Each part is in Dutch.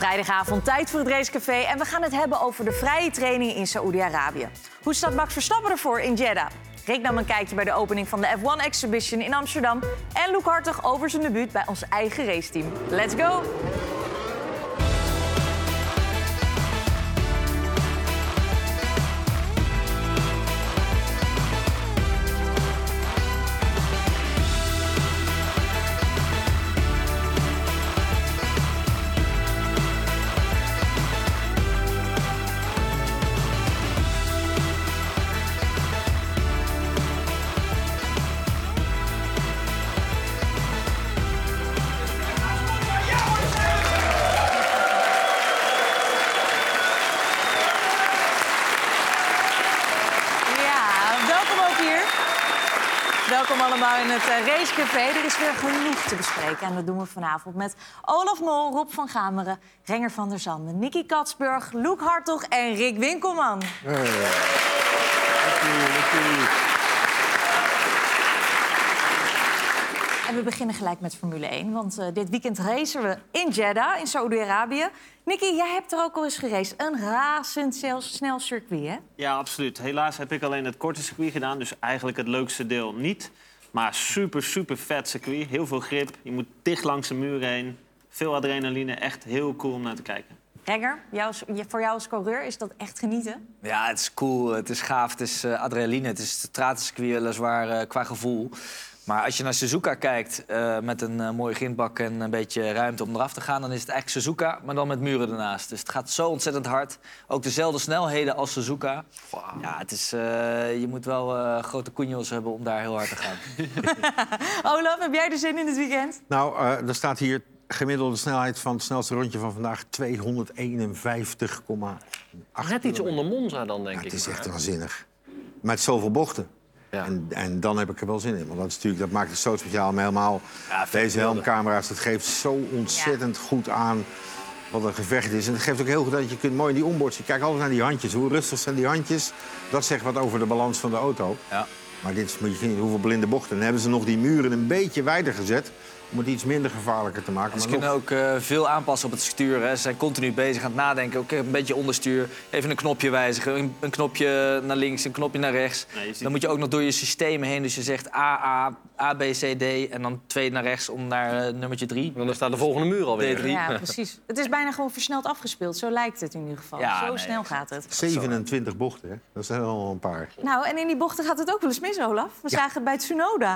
Vrijdagavond, tijd voor het racecafé. En we gaan het hebben over de vrije training in Saoedi-Arabië. Hoe staat Max Verstappen ervoor in Jeddah? Rick nam een kijkje bij de opening van de F1 Exhibition in Amsterdam. En Luc Hartog over zijn debuut bij ons eigen raceteam. Let's go! Welkom allemaal in het racecafé. Er is weer genoeg te bespreken en dat doen we vanavond met Olaf Mol, Rob van Gameren, Renger van der Zanden, Nicky Katsburg, Luc Hartog en Rick Winkelman. En we beginnen gelijk met Formule 1, want dit weekend racen we in Jeddah, in Saoedi-Arabië. Nicky, jij hebt er ook al eens geraced. Een razendsnel circuit, hè? Ja, absoluut. Helaas heb ik alleen het korte circuit gedaan, dus eigenlijk het leukste deel niet. Maar super vet circuit, heel veel grip. Je moet dicht langs de muur heen, veel adrenaline, echt heel cool om naar te kijken. Renger, voor jou als coureur is dat echt genieten? Ja, het is cool, het is gaaf, het is adrenaline, het is stratencircuit, weliswaar qua gevoel. Maar als je naar Suzuka kijkt met een mooie grindbak en een beetje ruimte om eraf te gaan, dan is het eigenlijk Suzuka, maar dan met muren ernaast. Dus het gaat zo ontzettend hard. Ook dezelfde snelheden als Suzuka. Wow. Ja, het is, je moet wel grote coenjo's hebben om daar heel hard te gaan. Olaf, heb jij er zin in dit weekend? Nou, er staat hier gemiddelde snelheid van het snelste rondje van vandaag 251,8. Net iets onder Monza dan, denk ik. Het is echt waanzinnig. Met zoveel bochten. Ja. En dan heb ik er wel zin in. Want dat maakt het zo speciaal. Maar helemaal deze helmcamera's, dat geeft zo ontzettend goed aan wat een gevecht is. En het geeft ook heel goed dat je kunt mooi in die onboards. Je kijkt altijd naar die handjes. Hoe rustig zijn die handjes? Dat zegt wat over de balans van de auto. Ja. Maar dit moet je zien, hoeveel blinde bochten. Dan hebben ze nog die muren een beetje wijder gezet om het iets minder gevaarlijker te maken. Ze kunnen ook veel aanpassen op het stuur. Hè. Ze zijn continu bezig aan het nadenken. Ook een beetje onderstuur. Even een knopje wijzigen. Een knopje naar links, een knopje naar rechts. Nee, dan moet je ook nog door je systemen heen. Dus je zegt A, B, C, D. En dan 2 naar rechts om naar nummertje 3. En dan staat de volgende muur alweer. D3. Ja, precies. Het is bijna gewoon versneld afgespeeld. Zo lijkt het in ieder geval. Ja, zo snel gaat het. 27 bochten, hè? Dat zijn er al een paar. Nou, en in die bochten gaat het ook wel eens mis, Olaf. We zagen het bij Tsunoda.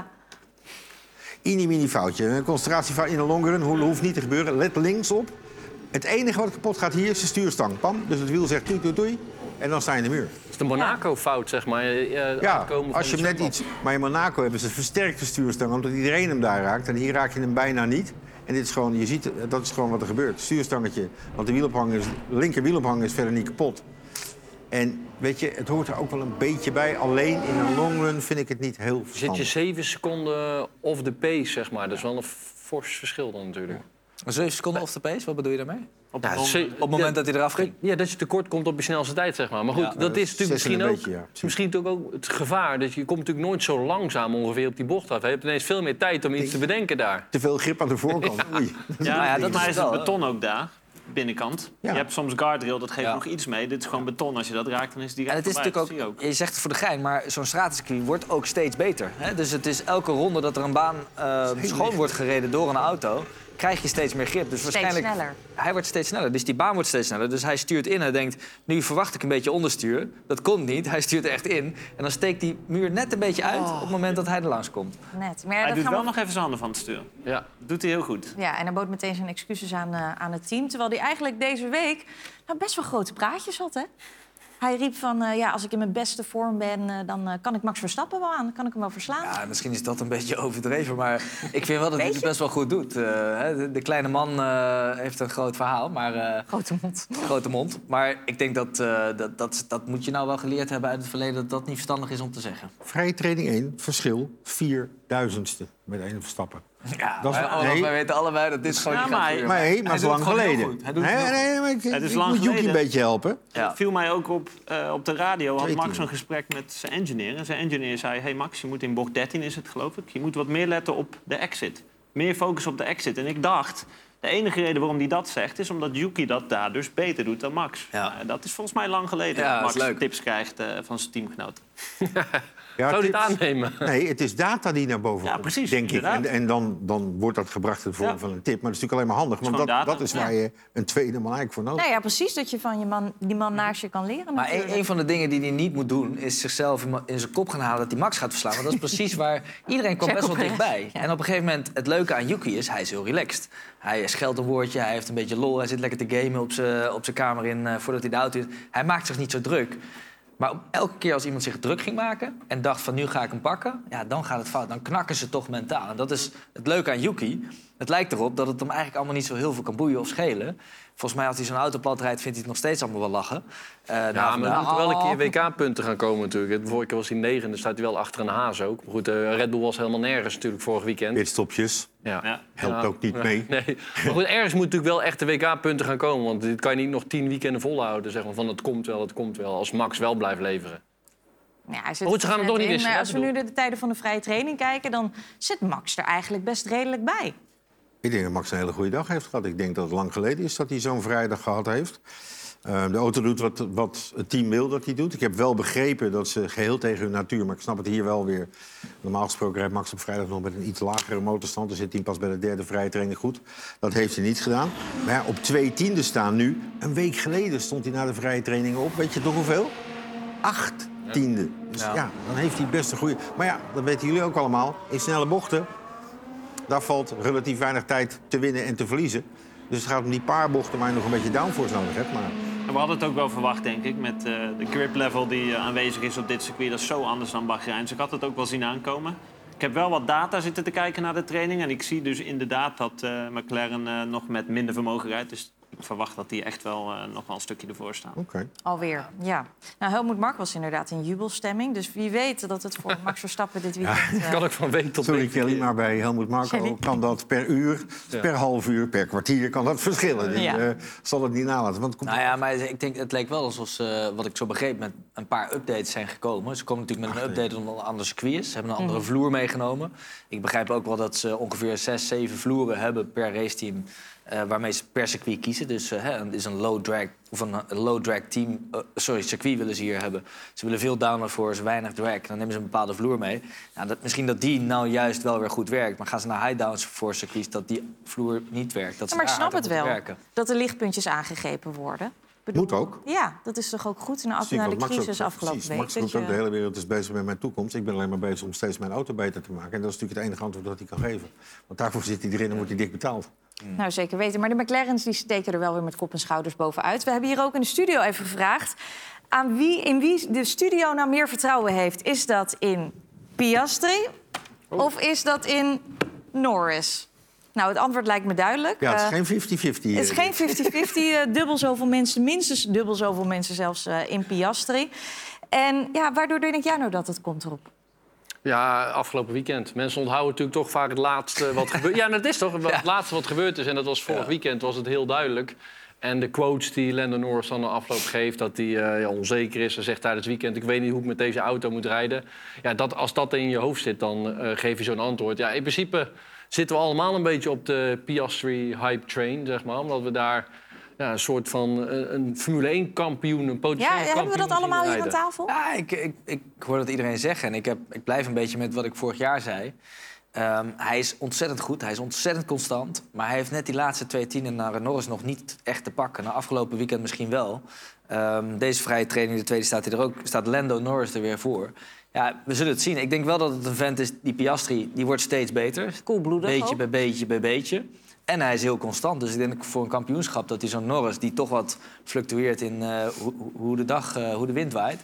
Mini foutje. Een concentratiefout in de longrun hoeft niet te gebeuren. Let links op. Het enige wat kapot gaat hier is de stuurstang. Pam. Dus het wiel zegt doei. En dan sta je in de muur. Dat is de Monaco-fout, zeg maar. Ja, als je net iets... Maar in Monaco hebben ze een versterkte stuurstang, omdat iedereen hem daar raakt. En hier raak je hem bijna niet. En dit is gewoon, je ziet, dat is gewoon wat er gebeurt. Stuurstangetje. Want de linker wielophanger is verder niet kapot. En weet je, het hoort er ook wel een beetje bij. Alleen in een longrun vind ik het niet heel verstandig. Zit je 7 seconden off the pace, zeg maar. Dat is wel een fors verschil dan natuurlijk. 7 seconden off the pace, wat bedoel je daarmee? Op het moment dat hij eraf ging? Ja, dat je tekort komt op je snelste tijd, zeg maar. Maar goed, dat is natuurlijk misschien ook het gevaar. Dat je komt natuurlijk nooit zo langzaam ongeveer op die bocht af. Je hebt ineens veel meer tijd om iets te bedenken daar. Te veel grip aan de voorkant. Dat is het beton ook daar. Binnenkant. Ja. Je hebt soms guardrail, dat geeft nog iets mee. Dit is gewoon beton. Als je dat raakt, dan is het direct voorbij. Het is natuurlijk ook, je zegt het voor de gein, maar zo'n stratencircuit wordt ook steeds beter. Hè? Dus het is elke ronde dat er een baan schoon wordt gereden door een auto, krijg je steeds meer grip. Dus waarschijnlijk sneller. Hij wordt steeds sneller. Dus die baan wordt steeds sneller. Dus hij stuurt in en denkt, nu verwacht ik een beetje onderstuur. Dat komt niet. Hij stuurt er echt in. En dan steekt die muur net een beetje uit op het moment dat hij er langs komt. Net. Maar hij doet wel nog even zijn handen van het stuur. Ja, dat doet hij heel goed. Ja, en hij bood meteen zijn excuses aan het team. Terwijl hij eigenlijk deze week best wel grote praatjes had, hè? Hij riep van, als ik in mijn beste vorm ben, dan kan ik Max Verstappen wel aan. Dan kan ik hem wel verslaan. Ja, misschien is dat een beetje overdreven, maar ik vind wel dat hij het best wel goed doet. De kleine man heeft een groot verhaal, maar... Grote mond. Maar ik denk dat moet je nou wel geleerd hebben uit het verleden, dat dat niet verstandig is om te zeggen. Vrije training 1, verschil 4.000ste met 1 Verstappen. Ja, wij weten allebei dat dit gewoon niet gaat gebeuren. Maar het is lang geleden. Het is lang moet Yuki een beetje helpen. Ja. Het viel mij ook op de radio. Had Max een gesprek met zijn engineer. En zijn engineer zei, hey Max, je moet in bocht 13 is het geloof ik. Je moet wat meer letten op de exit. Meer focus op de exit. En ik dacht, De enige reden waarom hij dat zegt, is omdat Yuki dat daar dus beter doet dan Max. Ja. Dat is volgens mij lang geleden Ja, dat dat is Max leuk. tips krijgt van zijn teamgenoten. Ja, Zou je tips- het aannemen? Nee, het is data die naar boven Ja, komt, precies, denk ik. inderdaad. En dan wordt dat gebracht in de vorm Ja. van een tip. Maar dat is natuurlijk alleen maar handig, want gewoon data. dat is waar je een tweede man eigenlijk voor nodig Nou ja, precies, dat je van die man naast je kan leren. Maar natuurlijk. een van de dingen die hij niet moet doen... is zichzelf in zijn kop gaan halen dat hij Max gaat verslaan. Want dat is precies waar... Iedereen kwam best wel dichtbij. Ja. En op een gegeven moment, het leuke aan Yuki is... hij is heel relaxed. Hij scheldt een woordje, hij heeft een beetje lol... hij zit lekker te gamen op zijn kamer voordat hij de auto is. Hij maakt zich niet zo druk. Maar elke keer als iemand zich druk ging maken... en dacht van nu ga ik hem pakken, ja, dan gaat het fout. Dan knakken ze toch mentaal. En dat is het leuke aan Yuki. Het lijkt erop dat het hem eigenlijk allemaal niet zo heel veel kan boeien of schelen. Volgens mij als hij zo'n auto plat rijdt, vindt hij het nog steeds allemaal wel lachen. Ja, maar er moeten wel een keer WK-punten gaan komen natuurlijk. De vorige keer was hij 9, dan staat hij wel achter een Haas ook. Maar goed, Red Bull was helemaal nergens natuurlijk vorig weekend. Pitstopjes. Ja. Helpt ook niet mee. Nee. Maar goed, ergens moet natuurlijk wel echt de WK-punten gaan komen. Want dit kan je niet nog 10 weekenden volhouden. Zeg maar, van het komt wel. Als Max wel blijft leveren. Ja, hij zit Maar goed, ze gaan hem toch niet in, wisselen, maar hè, als we nu de tijden van de vrije training kijken... dan zit Max er eigenlijk best redelijk bij. Ik denk dat Max een hele goede dag heeft gehad. Ik denk dat het lang geleden is dat hij zo'n vrijdag gehad heeft. De auto doet wat het team wil dat hij doet. Ik heb wel begrepen dat ze geheel tegen hun natuur... maar ik snap het hier wel weer. Normaal gesproken rijdt Max op vrijdag nog met een iets lagere motorstand. Dan zit hij pas bij de derde vrije training goed. Dat heeft hij niet gedaan. Maar ja, op 2/10 staan nu. Een week geleden stond hij na de vrije training op. Weet je toch hoeveel? 8/10. Dus ja, dan heeft hij best een goede... Maar ja, dat weten jullie ook allemaal. In snelle bochten, daar valt relatief weinig tijd te winnen en te verliezen. Dus het gaat om die paar bochten waar je nog een beetje downforce nodig hebt. Maar En we hadden het ook wel verwacht, denk ik, met de grip level die aanwezig is op dit circuit. Dat is zo anders dan Bahrein. Dus ik had het ook wel zien aankomen. Ik heb wel wat data zitten te kijken naar de training. En ik zie dus inderdaad dat McLaren nog met minder vermogen rijdt. Dus ik verwacht dat die echt wel nog wel een stukje ervoor staan. oké. Alweer, ja. Nou, Helmut Marko was inderdaad in jubelstemming. Dus wie weet dat het voor Max Verstappen dit weekend... Kan ik van week tot Sorry week Kelly, verkeren. maar bij Helmut Marko Kelly. kan dat per uur, per half uur, per kwartier kan dat verschillen. Die Ja. zal het niet nalaten. Want het komt Nou ja, maar ik denk, het leek wel alsof ze, wat ik zo begreep, met een paar updates zijn gekomen. Ze komen natuurlijk met een update omdat het een ander circuit is. Ze hebben een andere vloer meegenomen. Ik begrijp ook wel dat ze ongeveer 6, 7 vloeren hebben per raceteam. Waarmee ze per circuit kiezen. Dus het is een low drag team. Circuit willen ze hier hebben. Ze willen veel downforce, weinig drag. Dan nemen ze een bepaalde vloer mee. Nou, misschien dat die nou juist wel weer goed werkt. Maar gaan ze naar high downforce circuits dat die vloer niet werkt. Dat ze maar ik daar snap hard het aan wel, moeten werken. dat de lichtpuntjes aangegrepen worden. Moet ook. Ja, dat is toch ook goed na Zie ik de wat Max crisis ook- afgelopen precies. week. Max dat roept ook, je- de hele wereld is bezig met mijn toekomst. Ik ben alleen maar bezig om steeds mijn auto beter te maken. En dat is natuurlijk het enige antwoord dat hij kan geven. Want daarvoor zit hij erin en wordt hij dik betaald. Nou, zeker weten. Maar de McLaren's die steken er wel weer met kop en schouders bovenuit. We hebben hier ook in de studio even gevraagd... in wie de studio nou meer vertrouwen heeft. Is dat in Piastri of is dat in Norris? Nou, het antwoord lijkt me duidelijk. Ja, het is geen 50-50. Het is geen 50-50. Dubbel zoveel mensen, minstens dubbel zoveel mensen zelfs in Piastri. En ja, waardoor denk jij nou dat het komt erop? Ja, afgelopen weekend. Mensen onthouden natuurlijk toch vaak het laatste wat gebeurt. Ja, dat is toch het laatste wat gebeurd is. En dat was vorig weekend, was het heel duidelijk. En de quotes die Lando Norris dan de afloop geeft... dat hij onzeker is. Hij zegt tijdens het weekend... ik weet niet hoe ik met deze auto moet rijden. Ja, als dat in je hoofd zit, dan geef je zo'n antwoord. Ja, in principe zitten we allemaal een beetje op de Piastri hype train, zeg maar. Omdat we daar een soort van een Formule 1-kampioen, een potentieel kampioen Hebben we dat allemaal zien hier aan rijden. tafel? Ja, ik hoor dat iedereen zeggen. En ik blijf een beetje met wat ik vorig jaar zei. Hij is ontzettend goed, hij is ontzettend constant. Maar hij heeft net die laatste 2/10 naar Norris nog niet echt te pakken. Na afgelopen weekend misschien wel. Deze vrije training, de tweede staat hij er ook. Staat Lando Norris er weer voor. Ja, we zullen het zien. Ik denk wel dat het een vent is, die Piastri, die wordt steeds beter. Koelbloedig Beetje ook. bij beetje bij beetje. En hij is heel constant. Dus ik denk voor een kampioenschap dat hij zo'n Norris... die toch wat fluctueert in hoe de wind waait.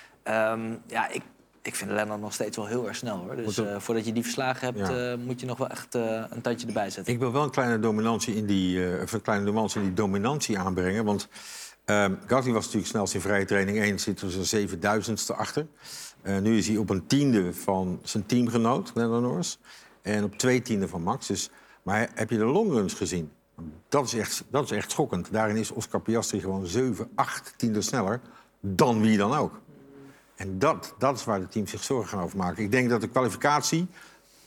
Ik vind Lando nog steeds wel heel erg snel, hoor. Dus voordat je die verslagen hebt, moet je nog wel echt een tandje erbij zetten. Ik wil wel een kleine dominantie in die dominantie aanbrengen. Want Gasly was natuurlijk snelst in vrije training 1, zit er zo'n 7000ste achter. Nu is hij op een 10e van zijn teamgenoot, Lando Norris. En op 2/10 van Max. Dus, maar heb je de longruns gezien? Dat is echt schokkend. Daarin is Oscar Piastri gewoon 7-8 sneller dan wie dan ook. En dat is waar de teams zich zorgen gaan over maken. Ik denk dat de kwalificatie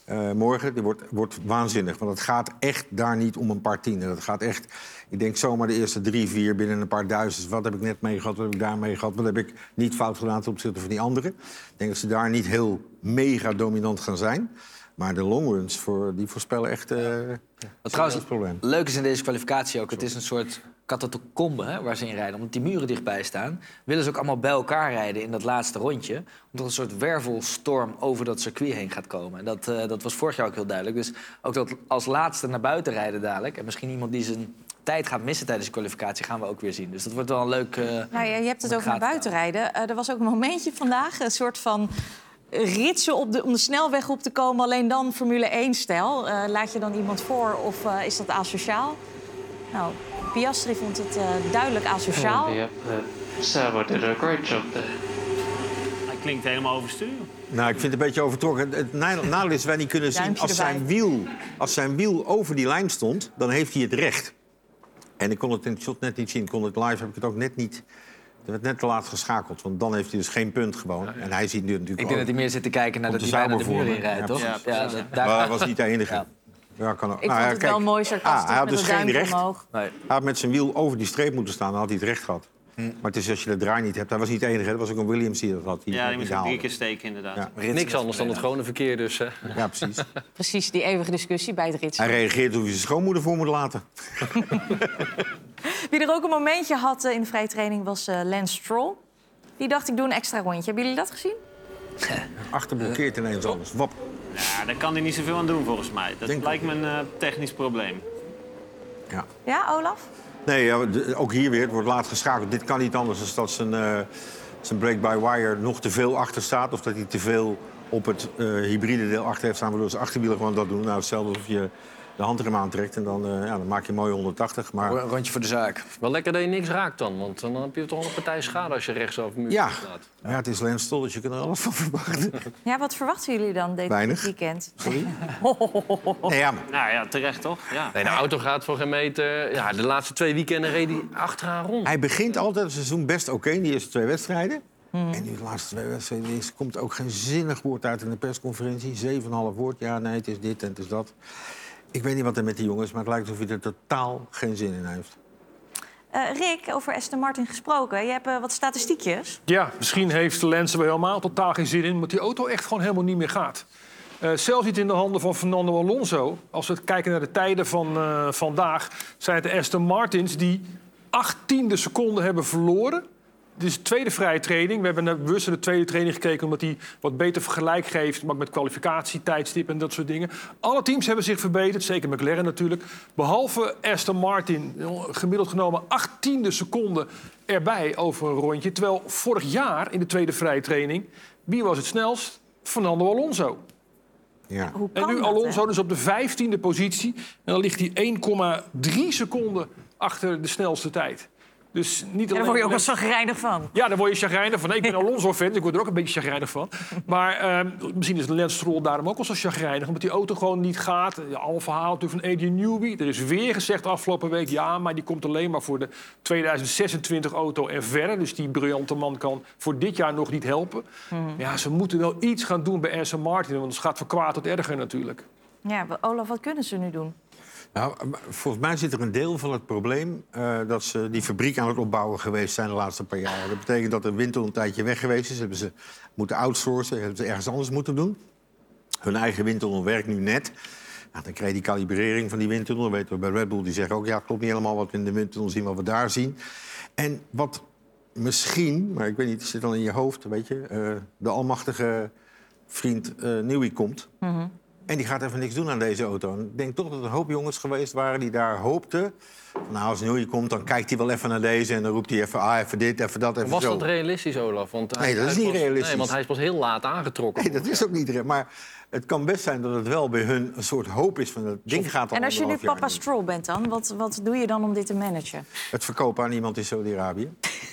morgen, die wordt waanzinnig. Want het gaat echt daar niet om een paar tienden. Het gaat echt, ik denk zomaar de eerste 3, 4 binnen een paar duizend. Wat heb ik net mee gehad, wat heb ik daar mee gehad? Wat heb ik niet fout gedaan ten opzichte van die anderen? Ik denk dat ze daar niet heel mega dominant gaan zijn. Maar de longruns, die voorspellen echt Trouwens, het probleem. leuk is in deze kwalificatie ook, het is een soort catacombe waar ze in rijden. Omdat die muren dichtbij staan, willen ze ook allemaal bij elkaar rijden in dat laatste rondje. Omdat een soort wervelstorm over dat circuit heen gaat komen. En dat was vorig jaar ook heel duidelijk. Dus ook dat als laatste naar buiten rijden dadelijk. En misschien iemand die zijn tijd gaat missen tijdens de kwalificatie gaan we ook weer zien. Dus dat wordt wel een leuk... Nou ja, je hebt het over naar buiten rijden. Er was ook een momentje vandaag, een soort van ritsen om de snelweg op te komen. Alleen dan Formule 1-stijl. Laat je dan iemand voor of is dat asociaal? Nou, Piastri vond het duidelijk asociaal. Savo did a great job there. Hij klinkt helemaal overstuur. Nou, ik vind het een beetje overtrokken. Het nadeel is dat wij niet kunnen zien Duimpje als zijn wiel over die lijn stond, dan heeft hij het recht. En ik kon het in het shot net niet zien. Kon het live heb ik het ook net niet. Het werd net te laat geschakeld, want dan heeft hij dus geen punt gewoon. En hij ziet nu natuurlijk Ik denk dat hij meer zit te kijken naar Komt dat de hij bijna de zomer muur voor, in rijdt, ja, toch? precies. Daar... Maar hij was niet de enige. Ja. Ja, kan ook. Ik vond het wel mooi sarcastisch hij had met dus dat geen duimpje recht. omhoog. Nee. Hij had met zijn wiel over die streep moeten staan, dan had hij het recht gehad. Maar het is als je de draai niet hebt. Hij was niet de enige, er was ook een Williams die dat had. Ja, die moest ook 3 haalde. keer steken, inderdaad. Ja. Niks anders dan het gewone verkeer dus. Ja, precies. Precies, die eeuwige discussie bij het ritsen. Hij reageert hoe hij zijn schoonmoeder voor moet laten. Wie er ook een momentje had in de vrije training was Lance Stroll. Die dacht, ik doe een extra rondje. Hebben jullie dat gezien? Achterblokkeert ineens alles. Wap. Ja, daar kan hij niet zoveel aan doen, volgens mij. Dat Denk lijkt me een technisch probleem. Ja. Ja, Olaf? Nee, ja, ook hier weer. Het wordt laat geschakeld. Dit kan niet anders dan dat zijn break-by-wire nog te veel achter staat. Of dat hij te veel op het hybride deel achter heeft staan. Waardoor zijn achterwielen gewoon dat doen. Nou, hetzelfde alsof je de handrem aantrekt. En dan maak je een mooie 180. Maar Een rondje voor de zaak. Wel lekker dat je niks raakt dan, want dan heb je toch wel een partij schade als je rechts over de muur ja, staat. ja, het is Lance Stroll, dus je kunt er alles van verwachten. Ja, wat verwachten jullie dan dit Weinig. weekend? Sorry? Nee, ja, maar Nou ja, terecht toch? Ja. Nee, de auto gaat voor geen meter. Ja, de laatste 2 weekenden reed hij achteraan rond. hij begint altijd het seizoen best oké in die eerste 2 wedstrijden. En nu de laatste 2 wedstrijden komt ook geen zinnig woord uit in de persconferentie. 7,5 woord. Ja, nee, het is dit en het is dat. Ik weet niet wat er met die jongens, maar het lijkt alsof hij er totaal geen zin in heeft. Rick, over Aston Martin gesproken. Je hebt wat statistiekjes. Ja, misschien heeft Lance er wel helemaal totaal geen zin in, omdat die auto echt gewoon helemaal niet meer gaat. Zelfs niet in de handen van Fernando Alonso. Als we kijken naar de tijden van vandaag, zijn het de Aston Martins die 18e seconden hebben verloren. Dit is de tweede vrije training. We hebben bewust naar de tweede training gekeken omdat die wat beter vergelijk geeft, maar ook met kwalificatietijdstip en dat soort dingen. Alle teams hebben zich verbeterd, zeker McLaren natuurlijk. Behalve Aston Martin, gemiddeld genomen 18e seconde erbij over een rondje. Terwijl vorig jaar in de tweede vrije training, wie was het snelst? Fernando Alonso. Ja. Hoe En kan nu dat, Alonso hè? dus op de 15e positie. En dan ligt hij 1,3 seconden achter de snelste tijd. Dus niet Ja, daar alleen... word je ook wel chagrijnig van. Ja, daar word je chagrijnig van. Nee, ik ben Alonso-fan, dus ik word er ook een beetje chagrijnig van. Maar misschien is Lance Stroll daarom ook wel zo chagrijnig, omdat die auto gewoon niet gaat. Ja, al een verhaal natuurlijk van Adrian Newey. Er is weer gezegd afgelopen week, ja, maar die komt alleen maar voor de 2026-auto en verder. Dus die briljante man kan voor dit jaar nog niet helpen. Ja, ze moeten wel iets gaan doen bij Aston Martin, want het gaat van kwaad tot erger natuurlijk. Ja, Olaf, wat kunnen ze nu doen? Nou, volgens mij zit er een deel van het probleem dat ze die fabriek aan het opbouwen geweest zijn de laatste paar jaar. Dat betekent dat de windtunnel een tijdje weg geweest is. Hebben ze moeten outsourcen, hebben ze ergens anders moeten doen. Hun eigen windtunnel werkt nu net. Nou, dan krijg je die kalibrering van die windtunnel. Dan weten we bij Red Bull, die zeggen ook, ja, het klopt niet helemaal wat we in de windtunnel zien, wat we daar zien. En wat misschien, maar ik weet niet, het zit dan in je hoofd, weet je, de almachtige vriend Newey komt. En die gaat even niks doen aan deze auto. En ik denk toch dat er een hoop jongens geweest waren die daar hoopten. Nou, als Newey komt, dan kijkt hij wel even naar deze en dan roept hij even, even dit, even dat, even Was zo. dat realistisch, Olaf? Want Nee, dat is niet realistisch. Nee, want hij is pas heel laat aangetrokken. Nee, dat is ook niet. Maar het kan best zijn dat het wel bij hun een soort hoop is van het ding gaat al En als je nu 1,5 jaar papa niet. Stroll bent dan, wat doe je dan om dit te managen? Het verkopen aan iemand in Saudi-Arabië.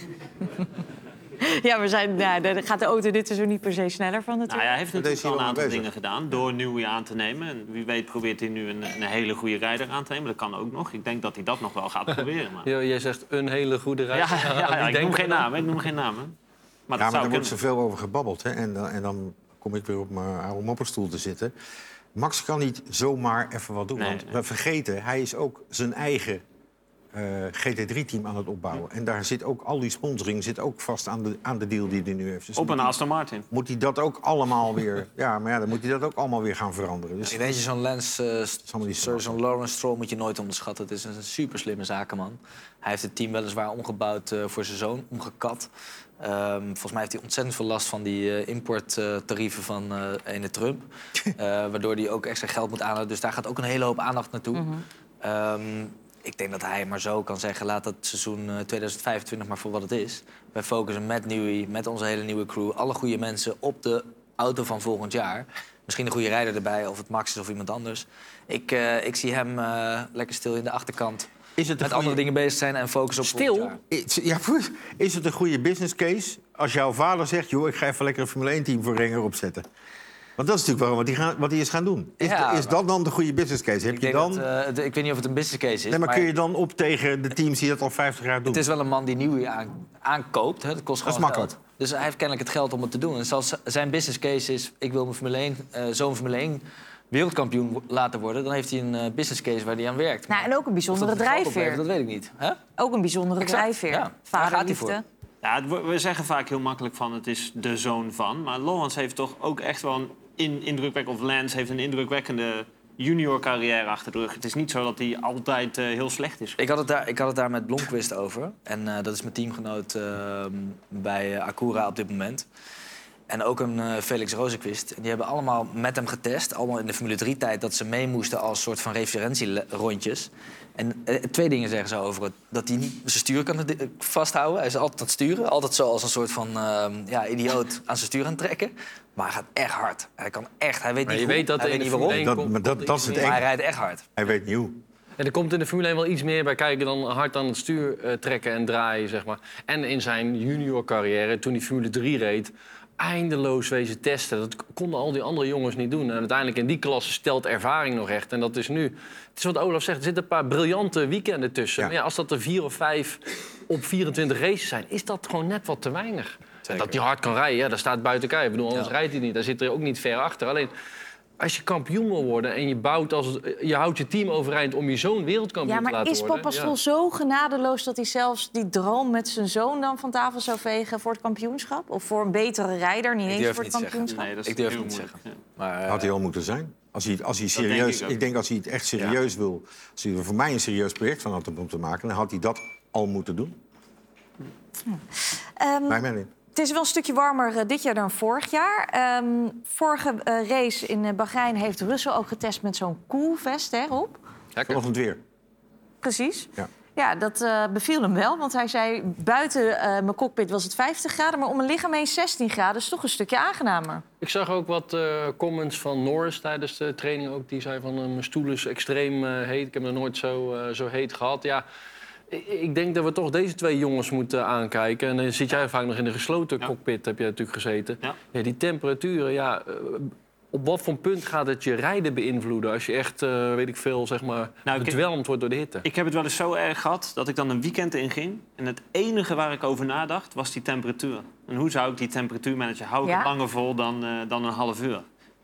Ja, daar gaat de auto dit seizoen niet per se sneller van Nou, natuurlijk. hij heeft natuurlijk Deze al een hier aantal bezig. dingen gedaan door Newey aan te nemen. En wie weet probeert hij nu een hele goede rijder aan te nemen. Dat kan ook nog. Ik denk dat hij dat nog wel gaat proberen. Maar... Jij zegt een hele goede reis. ik noem geen namen. Ik noem geen namen. Maar dat Ja, maar zou er wordt kunnen. zoveel over gebabbeld. Hè? En dan kom ik weer op mijn oude mopperstoel te zitten. Max kan niet zomaar even wat doen. Nee, Want nee. we vergeten, hij is ook zijn eigen GT3-team aan het opbouwen. En daar zit ook al die sponsoring zit ook vast aan de deal die hij nu heeft. Dus Op een Aston Martin. moet hij dat ook allemaal weer... dan moet hij dat ook allemaal weer gaan veranderen. Dus Ik denk dat je zo'n Lance, niet zo zo'n Lawrence Stroll moet je nooit onderschatten. Het is een super slimme zakenman. Hij heeft het team weliswaar omgebouwd voor zijn zoon, omgekat. Volgens mij heeft hij ontzettend veel last van die importtarieven van ene Trump. Waardoor hij ook extra geld moet aanhouden. Dus daar gaat ook een hele hoop aandacht naartoe. Ik denk dat hij maar zo kan zeggen, laat dat seizoen 2025 maar voor wat het is. Wij focussen met Newey, met onze hele nieuwe crew, alle goede mensen op de auto van volgend jaar. Misschien een goede rijder erbij, of het Max is of iemand anders. Ik zie hem lekker stil in de achterkant. Met andere dingen bezig zijn en focussen op volgend jaar. Is het een goede business case als jouw vader zegt... joh, ik ga even lekker een Formule 1-team voor Renger opzetten? Want dat is natuurlijk wel wat hij is gaan doen. Is dat dan de goede business case? Ik weet niet of het een business case is. Nee, maar kun je dan op tegen de teams die dat al 50 jaar doen? Het is wel een man die Newey aankoopt. Hè. Dat kost gewoon makkelijk. geld. Dus hij heeft kennelijk het geld om het te doen. En zoals zijn business case is, ik wil mijn zo'n Formule 1 wereldkampioen laten worden... dan heeft hij een business case waar hij aan werkt. Nou, en ook een bijzondere Of dat het geld drijfveer. oplevert, dat weet ik niet. Hè? Ook een bijzondere Exact, drijfveer. ja. Daar gaat hij Vaderliefde. voor. Ja, we zeggen vaak heel makkelijk van het is de zoon van. Maar Lawrence heeft toch ook echt wel of Lance heeft een indrukwekkende junior carrière achter de rug. Het is niet zo dat hij altijd heel slecht is. Ik had het daar met Blomqvist over. En dat is mijn teamgenoot bij Acura op dit moment. En ook een Felix Rozenqvist. Die hebben allemaal met hem getest. Allemaal in de Formule 3-tijd dat ze mee moesten als soort van referentierondjes. En 2 dingen zeggen ze over het. Dat hij niet zijn stuur kan vasthouden. Hij is altijd aan het sturen. Altijd zo als een soort van idioot aan zijn stuur aan het trekken. Maar hij gaat echt hard. Hij kan echt. Hij weet niet hoe. Weet dat hij weet niet waarom. Dat is het Maar hij eng. rijdt echt hard. Hij weet niet hoe. En er komt in de Formule 1 wel iets meer bij kijken dan hard aan het stuur trekken en draaien, zeg maar. En in zijn junior carrière, toen hij Formule 3 reed, eindeloos wezen testen. Dat konden al die andere jongens niet doen. En uiteindelijk in die klasse stelt ervaring nog echt. En dat is nu... Het is wat Olaf zegt, er zitten een paar briljante weekenden tussen. Ja. Maar ja, als dat er 4 of 5 op 24 races zijn, is dat gewoon net wat te weinig. En dat hij hard kan rijden, ja, dat staat buiten kijf. Ik bedoel, anders rijdt hij niet. Daar zit er ook niet ver achter. Alleen, als je kampioen wil worden en je houdt je team overeind om je zoon wereldkampioen Ja, te maar laten is worden... Papa Stoll zo genadeloos dat hij zelfs die droom met zijn zoon dan van tafel zou vegen voor het kampioenschap? Of voor een betere rijder, niet eens voor het kampioenschap? Nee, dat is Ik durf heel niet te moeilijk. zeggen. Ja. Maar, Had hij al moeten zijn. Als hij serieus... ik ook. Ik denk als hij het echt serieus wil... Als hij er voor mij een serieus project van had om te maken... dan had hij dat al moeten doen. Bij mij niet. Het is wel een stukje warmer dit jaar dan vorig jaar. Vorige race in Bahrein heeft Russell ook getest met zo'n koelvest, hè, Rob? Vanochtend weer. Precies. Ja. Ja, dat beviel hem wel. Want hij zei, buiten mijn cockpit was het 50 graden... maar om mijn lichaam heen 16 graden. is toch een stukje aangenamer. Ik zag ook wat comments van Norris tijdens de training ook. Die zei van mijn stoel is extreem heet. Ik heb hem nog nooit zo heet gehad. Ja, ik denk dat we toch deze 2 jongens moeten aankijken. En dan zit jij vaak nog in de gesloten cockpit, heb je natuurlijk gezeten. Ja. Ja, die temperaturen, ja... Op wat voor punt gaat het je rijden beïnvloeden als je echt, weet ik veel, zeg maar, bedwelmd wordt door de hitte? Ik heb het wel eens zo erg gehad dat ik dan een weekend inging... en het enige waar ik over nadacht was die temperatuur. En hoe zou ik die temperatuur managen? Hou ik het langer vol dan een half uur?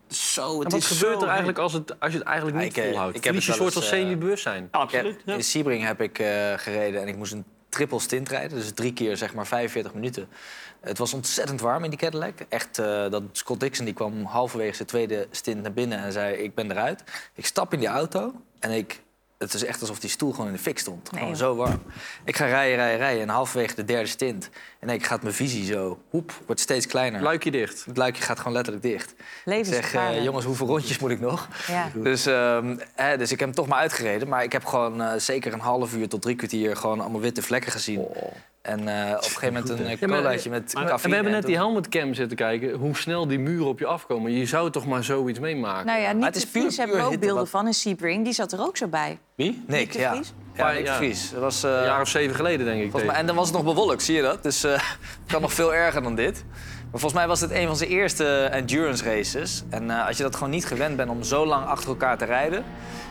Zo, het Wat is gebeurt zo er eigenlijk als je het eigenlijk niet volhoudt? ik heb Verlies je het een wel soort van eens, semi-bewustzijn? Absoluut. Ja. In Sebring heb ik gereden en ik moest een triple stint rijden. Dus 3 keer zeg maar 45 minuten. Het was ontzettend warm in die Cadillac. Echt, dat Scott Dixon die kwam halverwege zijn tweede stint naar binnen en zei: ik ben eruit. Ik stap in die auto en het is echt alsof die stoel gewoon in de fik stond. Gewoon zo warm. Ik ga rijden en halverwege de 3e stint. En gaat mijn visie zo, wordt steeds kleiner. Luikje dicht. Het luikje gaat gewoon letterlijk dicht. Ik zeg, jongens, hoeveel rondjes moet ik nog? Ja. Dus ik heb hem toch maar uitgereden. Maar ik heb gewoon zeker een half uur tot 3 kwartier... gewoon allemaal witte vlekken gezien. En op een gegeven moment een colaatje met En cafeïne. we hebben net toen- die helmetcam zitten kijken. Hoe snel die muren op je afkomen. Je zou toch maar zoiets meemaken? Nou ja, het Nick is de Vries puur hebben we ook hitte, beelden wat- van in Sebring. Die zat er ook zo bij. Wie? Nick, de ja. Vries? Ja, Nick Ja. de Vries. Dat was, Een jaar of 7 geleden, denk ik. volgens mij, en dan was het nog bewolkt, zie je dat? Dus het kan nog veel erger dan dit. Maar volgens mij was het een van zijn eerste endurance races. En als je dat gewoon niet gewend bent om zo lang achter elkaar te rijden...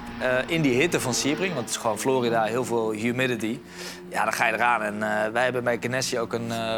in die hitte van Sebring, want het is gewoon Florida, heel veel humidity... ja, dan ga je eraan. En wij hebben bij Ganassi ook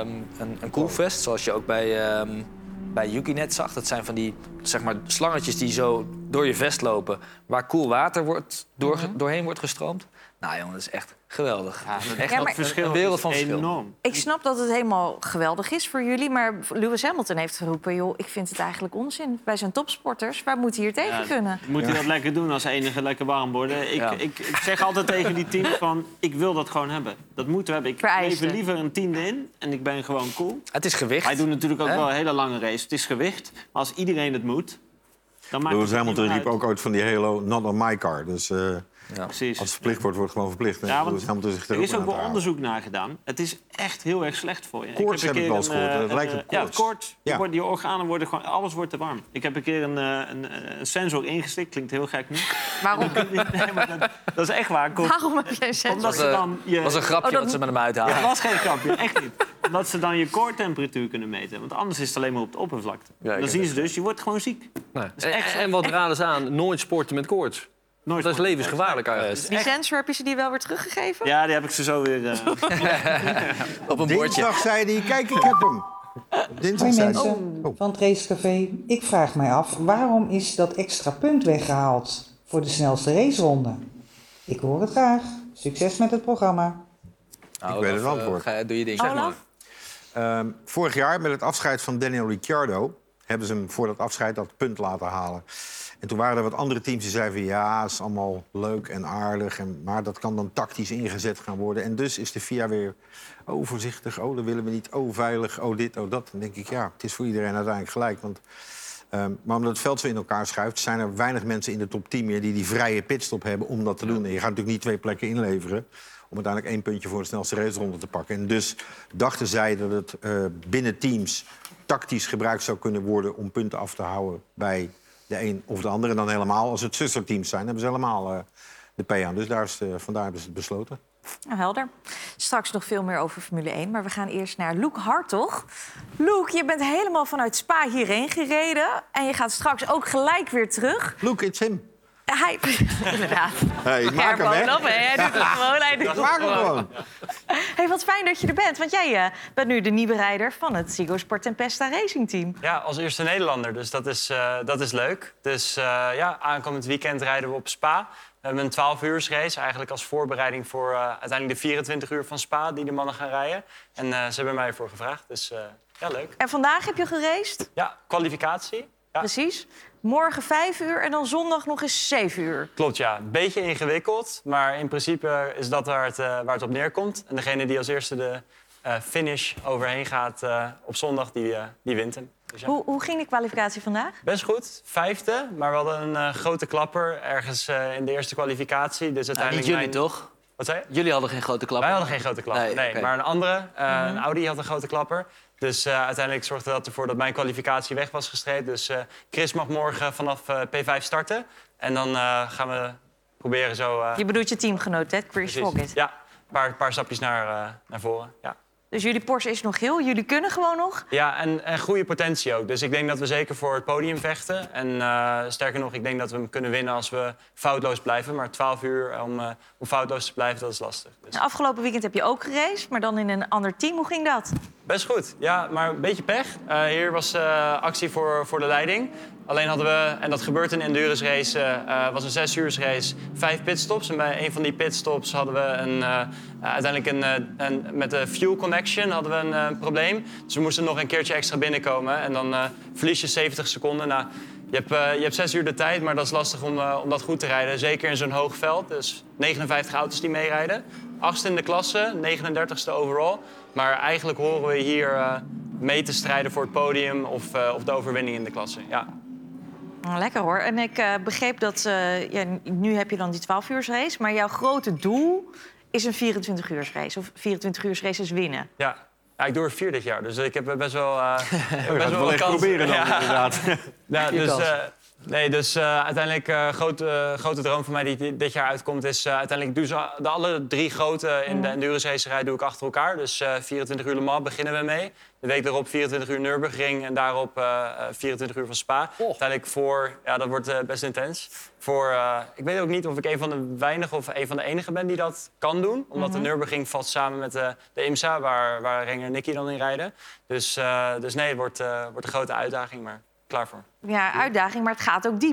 een koelvest, zoals je ook bij Ukinet zag. Dat zijn van die zeg maar, slangetjes die zo door je vest lopen... waar koel water doorheen wordt gestroomd. Nou jongen, dat is echt geweldig. Echt maar- een wereld van verschil. enorm. Ik snap dat het helemaal geweldig is voor jullie... maar Lewis Hamilton heeft geroepen... joh, ik vind het eigenlijk onzin. Wij zijn topsporters, wij moeten hier tegen kunnen. Moet hij dat lekker doen als enige lekker warm worden? Ik zeg altijd tegen die teams van... ik wil dat gewoon hebben. Dat moeten we hebben. Ik Vereisten. lever liever een tiende in en ik ben gewoon cool. Het is gewicht. Hij doet natuurlijk ook Hè? wel een hele lange race. Het is gewicht. Maar als iedereen het moet... dan maakt Lewis het niet Hamilton meer riep uit. ook ooit van die Halo, not on my car. Dus Precies. als het verplicht wordt, wordt het gewoon verplicht. Ja, Lewis Hamilton want zich er er is ook aan te wel houden. onderzoek naar gedaan. Het is echt heel erg slecht voor je. Koorts heb ik wel eens gehoord. Het lijkt op Ja, koorts. koorts. Ja. Je organen worden gewoon... Alles wordt te warm. Ik heb een keer een sensor ingestikt. Klinkt heel gek nu. Waarom, Nee, maar dat is echt waar. waarom heb je een sensor? Omdat ze dan Dat was een grapje Oh, dat- wat ze met hem uithalen. Dat was geen grapje, echt niet. Omdat ze dan je koortemperatuur kunnen meten. Want anders is het alleen maar op de oppervlakte. Ja, ik Dan heb zien ze dus, je wordt gewoon ziek. Nee. is echt En wat raden ze aan? Nooit sporten met koorts. Nooit Dat is levensgevaarlijk eigenlijk. Die sensor, heb je ze die wel weer teruggegeven? Ja, die heb ik ze zo weer... Op een bordje. Dinsdag zei hij, kijk, ik heb hem. Dinsdag Hoi zei hij. mensen Oh. van het Racecafé. Ik vraag mij af, waarom is dat extra punt weggehaald voor de snelste raceronde? Ik hoor het graag. Succes met het programma. Nou, Ik weet het Olaf, antwoord. doe je ding. Olaf? Vorig jaar met het afscheid van Daniel Ricciardo... hebben ze hem voor dat afscheid dat punt laten halen. En toen waren er wat andere teams die zeiden van... ja, het is allemaal leuk en aardig, maar dat kan dan tactisch ingezet gaan worden. En dus is de FIA weer voorzichtig. Oh, dat willen we niet. Oh, veilig. Oh, dit, oh, dat. Dan denk ik, ja, het is voor iedereen uiteindelijk gelijk. Want, maar omdat het veld zo in elkaar schuift... zijn er weinig mensen in de top 10 meer die vrije pitstop hebben om dat te doen. En je gaat natuurlijk niet 2 plekken inleveren... om uiteindelijk 1 puntje voor de snelste raceronde te pakken. En dus dachten zij dat het binnen teams tactisch gebruikt zou kunnen worden... om punten af te houden bij de een of de ander. En dan helemaal, als het zusterteams zijn, hebben ze helemaal de P aan. Dus vandaar hebben ze het besloten. Nou, helder. Straks nog veel meer over Formule 1. Maar we gaan eerst naar Loek Hartog. Loek, je bent helemaal vanuit Spa hierheen gereden. En je gaat straks ook gelijk weer terug. Look, it's him. Hij... Inderdaad. Hey, maak hem, hè? Bovenop, hè? Hij doet het gewoon. Hij doet het Maak hem gewoon. Hey, wat fijn dat je er bent. Want jij bent nu de nieuwe rijder van het Ziggo Sport Tempesta Racing Team. Ja, als eerste Nederlander, dus dat is leuk. Dus aankomend weekend rijden we op Spa. We hebben een 12-uursrace, eigenlijk als voorbereiding voor uiteindelijk de 24 uur van Spa... die de mannen gaan rijden. En ze hebben mij ervoor gevraagd, dus ja, leuk. En vandaag heb je geraced? Ja, kwalificatie. Ja. Precies. Morgen 5 uur en dan zondag nog eens 7 uur. Klopt, ja. Een beetje ingewikkeld, maar in principe is dat waar het op neerkomt. En degene die als eerste de finish overheen gaat op zondag, die wint hem. Dus ja. Hoe ging de kwalificatie vandaag? Best goed, 5e, maar we hadden een grote klapper ergens in de eerste kwalificatie. Dus Nou, uiteindelijk niet jullie, toch? Wat zei je? Jullie hadden geen grote klap. Wij hadden geen grote klapper, nee. oké. Maar een andere, een Audi, had een grote klapper. Dus uiteindelijk zorgde dat ervoor dat mijn kwalificatie weg was gestreept. Dus Chris mag morgen vanaf P5 starten. En dan gaan we proberen zo... Je bedoelt je teamgenoot, hè? Chris Foggett. Ja, een paar stapjes naar voren, ja. Dus jullie Porsche is nog heel, jullie kunnen gewoon nog? Ja, en goede potentie ook. Dus ik denk dat we zeker voor het podium vechten. En sterker nog, ik denk dat we hem kunnen winnen als we foutloos blijven. Maar 12 uur om foutloos te blijven, dat is lastig. Dus. Afgelopen weekend heb je ook geraced, maar dan in een ander team. Hoe ging dat? Best goed, ja, maar een beetje pech. Hier was actie voor de leiding. Alleen hadden we, en dat gebeurt in een endurance race, was een 6 uur race, 5 pitstops. En bij een van die pitstops hadden we uiteindelijk met de fuel connection hadden we een probleem. Dus we moesten nog een keertje extra binnenkomen. En dan verlies je 70 seconden. Nou, je hebt 6 uur de tijd, maar dat is lastig om dat goed te rijden. Zeker in zo'n hoog veld. Dus 59 auto's die meerijden. 8e in de klasse, 39e overall. Maar eigenlijk horen we hier mee te strijden voor het podium of de overwinning in de klasse. Ja. Lekker hoor. En ik begreep dat, nu heb je dan die 12-uursrace... maar jouw grote doel is een 24-uursrace. Of 24-uursraces winnen. Ja, ik doe er 4 dit jaar, dus ik heb best wel We gaan het wel even proberen dan, inderdaad. Ja, dus uiteindelijk grote droom van mij die dit jaar uitkomt... is uiteindelijk doe ze alle 3 grote in de endurance racerij doe ik achter elkaar. Dus 24 uur Le Mans beginnen we mee. De week daarop 24 uur Nürburgring en daarop 24 uur van Spa. Uiteindelijk dat wordt best intens. Ik weet ook niet of ik een van de weinigen of een van de enigen ben die dat kan doen. Omdat de Nürburgring valt samen met de IMSA, waar Renger en Nicky dan in rijden. Dus nee, het wordt een grote uitdaging, maar klaar voor. Ja, uitdaging, maar het gaat ook diep.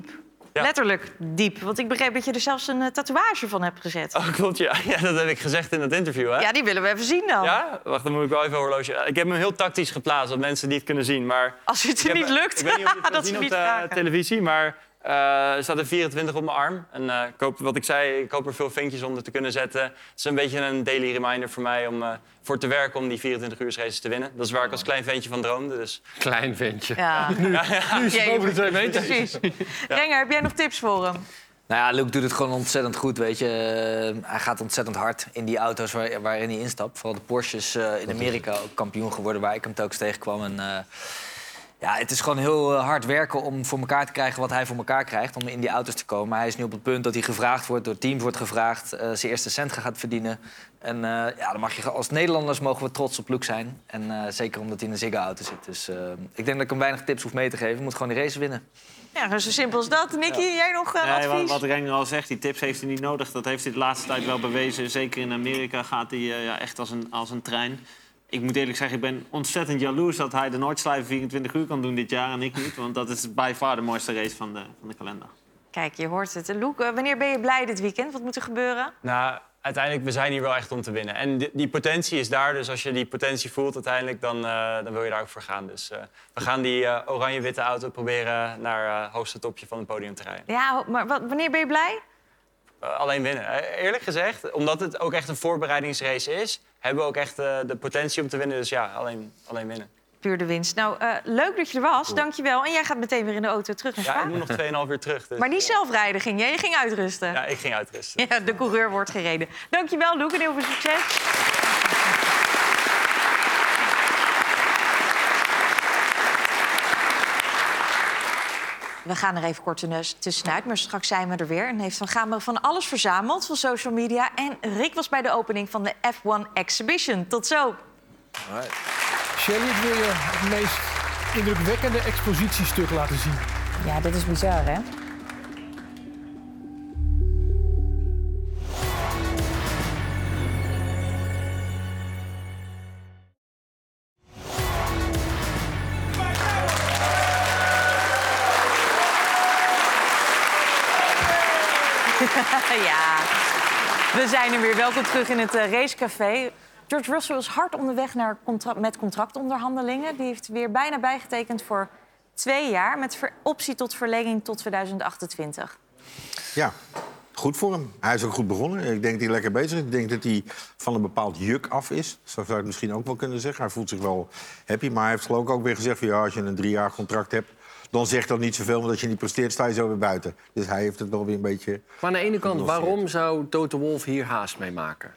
Ja. Letterlijk diep. Want ik begreep dat je er zelfs een tatoeage van hebt gezet. Oh, klopt, ja. Ja, dat heb ik gezegd in dat interview, hè? Ja, die willen we even zien dan. Ja? Wacht, dan moet ik wel even een horloge... Ik heb hem heel tactisch geplaatst, zodat mensen die het kunnen zien. Maar Als het je niet lukt, ik weet niet of je het kan dat zien ze op niet de vragen. televisie, maar er staat een 24 op mijn arm. En wat ik zei, ik hoop er veel vinkjes onder te kunnen zetten. Het is een beetje een daily reminder voor mij om voor te werken om die 24-uursraces te winnen. Dat is waar ik als klein ventje van droomde. Dus. Klein ventje. Ja. Nu is het boven de 2 meter. Precies. Renger, heb jij nog tips voor hem? Nou ja, Luke doet het gewoon ontzettend goed, weet je. Hij gaat ontzettend hard in die auto's waarin hij instapt. Vooral de Porsches in Amerika ook kampioen geworden, waar ik hem telkens tegenkwam. En, ja, het is gewoon heel hard werken om voor elkaar te krijgen wat hij voor elkaar krijgt. Om in die auto's te komen. Maar hij is nu op het punt dat hij gevraagd wordt, door teams wordt gevraagd. Zijn eerste cent gaat verdienen. En ja, dan mag je, als Nederlanders mogen we trots op Luke zijn. En zeker omdat hij in een Ziggo-auto zit. Dus ik denk dat ik hem weinig tips hoef mee te geven. Hij moet gewoon die race winnen. Ja, zo simpel als dat. Nicky, jij nog een advies? Wat Renger al zegt, die tips heeft hij niet nodig. Dat heeft hij de laatste tijd wel bewezen. Zeker in Amerika gaat hij echt als een trein. Ik moet eerlijk zeggen, ik ben ontzettend jaloers dat hij de Noordslijven 24 uur kan doen dit jaar en ik niet. Want dat is by far de mooiste race van de kalender. Kijk, je hoort het. Luke, wanneer ben je blij dit weekend? Wat moet er gebeuren? Nou, uiteindelijk, we zijn hier wel echt om te winnen. En die potentie is daar, dus als je die potentie voelt uiteindelijk, dan wil je daar ook voor gaan. Dus we gaan die oranje-witte auto proberen naar het hoogste topje van het podium te rijden. Ja, maar wanneer ben je blij? Alleen winnen. Eerlijk gezegd, omdat het ook echt een voorbereidingsrace is, hebben we ook echt de potentie om te winnen. Dus ja, alleen winnen. Puur de winst. Nou, leuk dat je er was. Dankjewel. En jij gaat meteen weer in de auto terug naar Spa. Ja, ik moet nog 2,5 uur terug. Dus. Maar niet zelfrijden ging jij? Je ging uitrusten? Ja, ik ging uitrusten. Ja, de coureur wordt gereden. Dankjewel, Luke, en heel veel succes. We gaan er even kort tussenuit, maar straks zijn we er weer. En heeft Van Gameren van alles verzameld van social media. En Rick was bij de opening van de F1 Exhibition. Tot zo. Shelly, ik wil je het meest indrukwekkende expositiestuk laten zien. Ja, dit is bizar, hè? Ja, we zijn er weer. Welkom terug in het racecafé. George Russell is hard onderweg naar met contractonderhandelingen. Die heeft weer bijna bijgetekend voor 2 jaar... met optie tot verlenging tot 2028. Ja, goed voor hem. Hij is ook goed begonnen. Ik denk dat hij lekker bezig is. Ik denk dat hij van een bepaald juk af is. Zo zou je het misschien ook wel kunnen zeggen. Hij voelt zich wel happy. Maar hij heeft geloof ik ook weer gezegd van, ja, als je een 3-jaar contract hebt, dan zegt dat niet zoveel, want als je niet presteert, sta je zo weer buiten. Dus hij heeft het wel weer een beetje... Maar aan de ene kant, waarom zou Toto Wolff hier haast mee maken?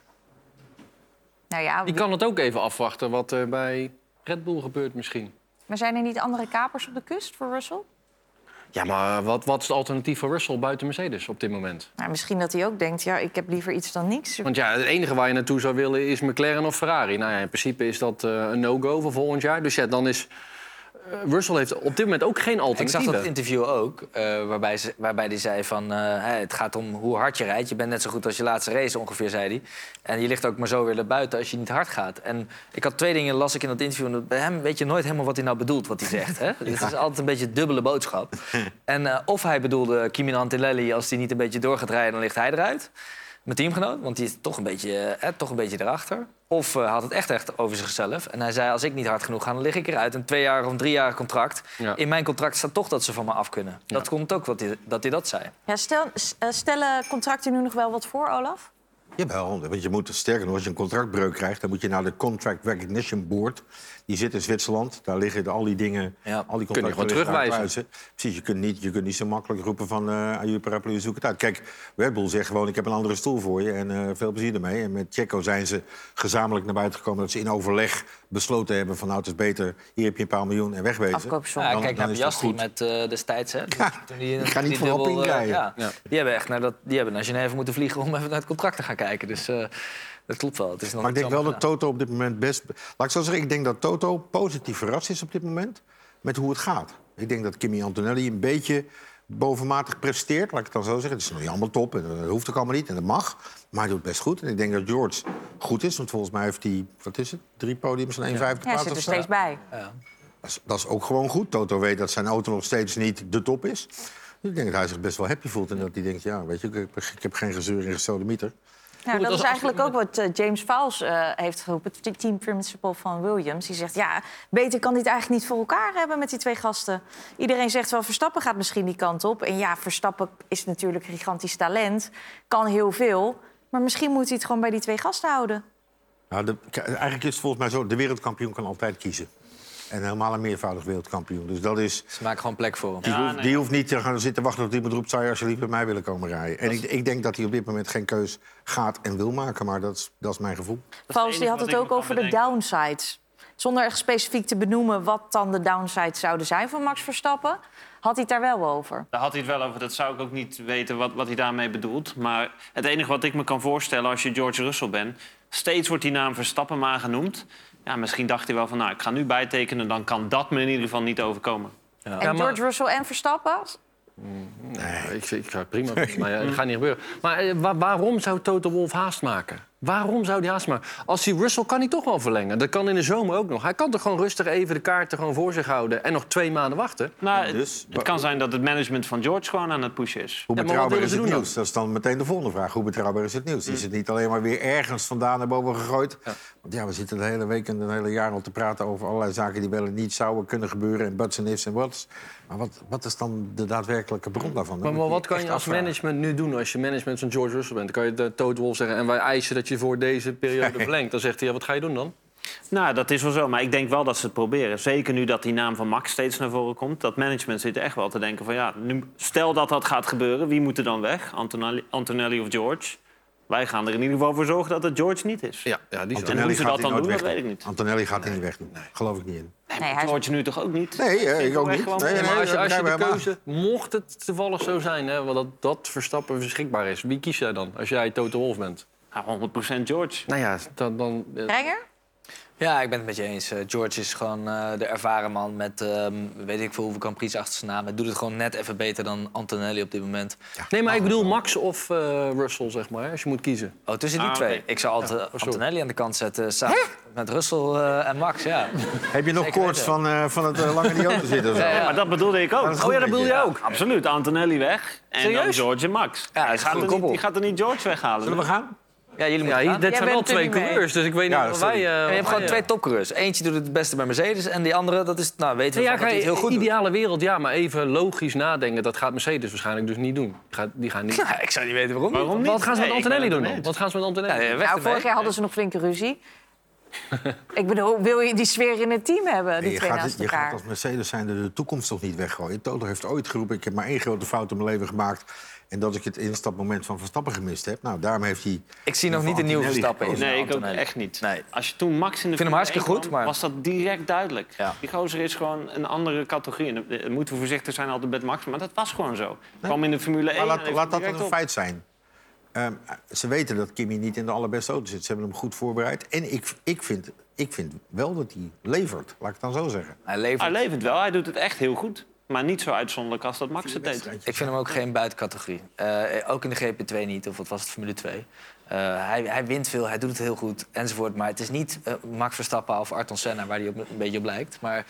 Nou ja, Die kan het ook even afwachten wat er bij Red Bull gebeurt misschien. Maar zijn er niet andere kapers op de kust voor Russell? Ja, maar wat is het alternatief voor Russell buiten Mercedes op dit moment? Nou, misschien dat hij ook denkt, ja, ik heb liever iets dan niks. Want ja, het enige waar je naartoe zou willen is McLaren of Ferrari. Nou ja, in principe is dat een no-go voor volgend jaar. Dus ja, dan is... Russell heeft op dit moment ook geen alternatief. Ik zag dat interview ook, waarbij hij zei van... het gaat om hoe hard je rijdt. Je bent net zo goed als je laatste race, ongeveer, zei hij. En je ligt ook maar zo weer naar buiten als je niet hard gaat. En ik had 2 dingen, las ik in dat interview. En bij hem weet je nooit helemaal wat hij nou bedoelt, wat hij zegt. Hè? Het is altijd een beetje een dubbele boodschap. En of hij bedoelde Kimi Antonelli, als hij niet een beetje door gaat rijden, dan ligt hij eruit. Mijn teamgenoot, want die is toch een beetje erachter. Of had het echt over zichzelf. En hij zei, als ik niet hard genoeg ga, dan lig ik eruit. Een 2-jarig of 3-jarig contract. Ja. In mijn contract staat toch dat ze van me af kunnen. Ja. Dat komt ook dat hij dat zei. Ja, stellen contracten nu nog wel wat voor, Olaf? Jawel, want je moet, sterker nog, als je een contractbreuk krijgt, dan moet je naar de Contract Recognition Board. Die zit in Zwitserland. Daar liggen al die dingen, al die contracten gewoon terugwijzen. Precies, je kunt niet zo makkelijk roepen van aan je paraplu, zoek het uit. Kijk, Red Bull zegt gewoon, ik heb een andere stoel voor je en veel plezier ermee. En met Checo zijn ze gezamenlijk naar buiten gekomen dat ze in overleg besloten hebben van, nou, het is beter, hier heb je een paar miljoen en wegwezen. Afkoopsom. Ja, kijk naar Piastri met destijds. Hè? Ik ga niet voorop inrijden. Die hebben echt naar Genève moeten vliegen om even naar het contract te gaan kijken. Dus dat klopt wel. Het is nog maar ik denk wel dat Toto op dit moment best... Laat ik zo zeggen, ik denk dat Toto positief verrast is op dit moment met hoe het gaat. Ik denk dat Kimi Antonelli een beetje bovenmatig presteert, laat ik het dan zo zeggen. Het is nog niet allemaal top en dat hoeft ook allemaal niet en dat mag. Maar hij doet het best goed. En ik denk dat George goed is, want volgens mij heeft hij, 3 podiums en 1 vijfde plaats. Hij zit er steeds bij. Ja. Dat is ook gewoon goed. Toto weet dat zijn auto nog steeds niet de top is. Ik denk dat hij zich best wel happy voelt en dat hij denkt... ja, weet je, ik heb geen gezeur en gesodemieter. Nou, dat is eigenlijk ook wat James Vowles heeft geroepen, het team principal van Williams. Die zegt, ja, beter kan dit eigenlijk niet voor elkaar hebben met die 2 gasten. Iedereen zegt wel, Verstappen gaat misschien die kant op. En ja, Verstappen is natuurlijk een gigantisch talent, kan heel veel. Maar misschien moet hij het gewoon bij die 2 gasten houden. Nou, eigenlijk is het volgens mij zo, de wereldkampioen kan altijd kiezen. En helemaal een meervoudig wereldkampioen. Dus dat is... Ze maken gewoon plek voor hem. Die hoeft niet te gaan zitten wachten tot iemand roept... zou je alsjeblieft bij mij willen komen rijden. En ik denk dat hij op dit moment geen keus gaat en wil maken. Maar dat is mijn gevoel. Vowles die had het ook over de downsides. Zonder echt specifiek te benoemen wat dan de downsides zouden zijn van Max Verstappen... had hij het daar wel over. Daar had hij het wel over. Dat zou ik ook niet weten wat hij daarmee bedoelt. Maar het enige wat ik me kan voorstellen als je George Russell bent... steeds wordt die naam Verstappen maar genoemd... Ja, misschien dacht hij wel van, nou, ik ga nu bijtekenen... dan kan dat me in ieder geval niet overkomen. Ja. En George Russell en Verstappen? Nee, ik zou het prima vinden, maar dat gaat niet gebeuren. Maar waarom zou Toto Wolff haast maken? Waarom zou hij haast maken? Als hij Russell kan hij toch wel verlengen. Dat kan in de zomer ook nog. Hij kan toch gewoon rustig even de kaarten gewoon voor zich houden... en nog 2 maanden wachten? Nou, het kan zijn dat het management van George gewoon aan het pushen is. Hoe betrouwbaar is het nieuws? Dat is dan meteen de volgende vraag. Hoe betrouwbaar is het nieuws? Is het niet alleen maar weer ergens vandaan naar boven gegooid? Ja. Want ja, we zitten de hele week en het hele jaar al te praten... over allerlei zaken die wel en niet zouden kunnen gebeuren... en buts en ifs en whats. Maar wat is dan de daadwerkelijke bron daarvan? Maar wat kan je als management nu doen als je management van George Russell bent? Dan kan je de Toto Wolff zeggen... en wij eisen dat je voor deze periode verlengt. Dan zegt hij, ja, wat ga je doen dan? Nou, dat is wel zo. Maar ik denk wel dat ze het proberen. Zeker nu dat die naam van Max steeds naar voren komt. Dat management zit echt wel te denken van... ja, nu, stel dat dat gaat gebeuren, wie moet er dan weg? Antonelli of George? Wij gaan er in ieder geval voor zorgen dat het George niet is. Ja, die en hoe ze dat dan doen, dat weet ik niet. Antonelli gaat hij niet weg doen. Nee. Geloof ik niet in. Nee, George nu toch ook niet? Nee, ik ook niet. Maar als je de keuze... Mocht het toevallig zo zijn, hè, dat Verstappen beschikbaar is... wie kies jij dan als jij Toto Wolff bent? Ja, 100% George. Nou ja, dan... Renger? Ja, ik ben het met je eens. George is gewoon de ervaren man met weet ik veel hoeveel Grand Prix achter zijn naam. Hij doet het gewoon net even beter dan Antonelli op dit moment. Ja. Nee, maar ik bedoel Max of Russell, zeg maar, als je moet kiezen. Oh, tussen die twee. Okay. Ik zou Antonelli aan de kant zetten samen met Russell en Max, ja. Heb je nog koorts van het lang in die auto zitten? Ja, maar dat bedoelde ik ook. Oh ja, dat bedoel je ook? Absoluut, Antonelli weg en dan George en Max. Ja, die gaat er niet George weghalen. Zullen we gaan? Ja, jullie moeten gaan. Dit zijn wel 2 coureurs, dus ik weet niet of wij... je hebt gewoon 2 topcoureurs. Eentje doet het beste bij Mercedes en die andere, dat is, nou, weten we dat hij het heel goed doet. Ideale wereld, ja, maar even logisch nadenken, dat gaat Mercedes waarschijnlijk dus niet doen. Die gaan niet... Ja, ik zou niet weten waarom niet. Wat gaan ze met Antonelli doen dan? Wat gaan ze met Antonelli doen? Vorig jaar hadden ze nog flinke ruzie. Ik bedoel, wil je die sfeer in het team hebben, die twee naast elkaar? Je gaat als Mercedes zijn de toekomst toch niet weggooien. Toto heeft ooit geroepen, ik heb maar 1 grote fout in mijn leven gemaakt... en dat ik het instapmoment van Verstappen gemist heb. Nou, daarom heeft hij... Ik zie nog niet een nieuwe Verstappen in. Nee, ik ook echt niet. Nee. Als je toen Max in de Formule 1 kwam, maar... was dat direct duidelijk. Ja. Die gozer is gewoon een andere categorie. En moeten we voorzichtig zijn altijd met Max, maar dat was gewoon zo. Kwam in de Formule 1... Maar laat dat een feit zijn. Ze weten dat Kimi niet in de allerbeste auto zit. Ze hebben hem goed voorbereid. En ik vind wel dat hij levert, laat ik het dan zo zeggen. Hij levert wel, hij doet het echt heel goed. Maar niet zo uitzonderlijk als dat Max het deed. Ik vind hem ook geen buitencategorie. Ook in de GP2 niet, of wat was het, Formule 2. Hij wint veel, hij doet het heel goed, enzovoort. Maar het is niet Max Verstappen of Ayrton Senna waar hij een beetje op lijkt. Maar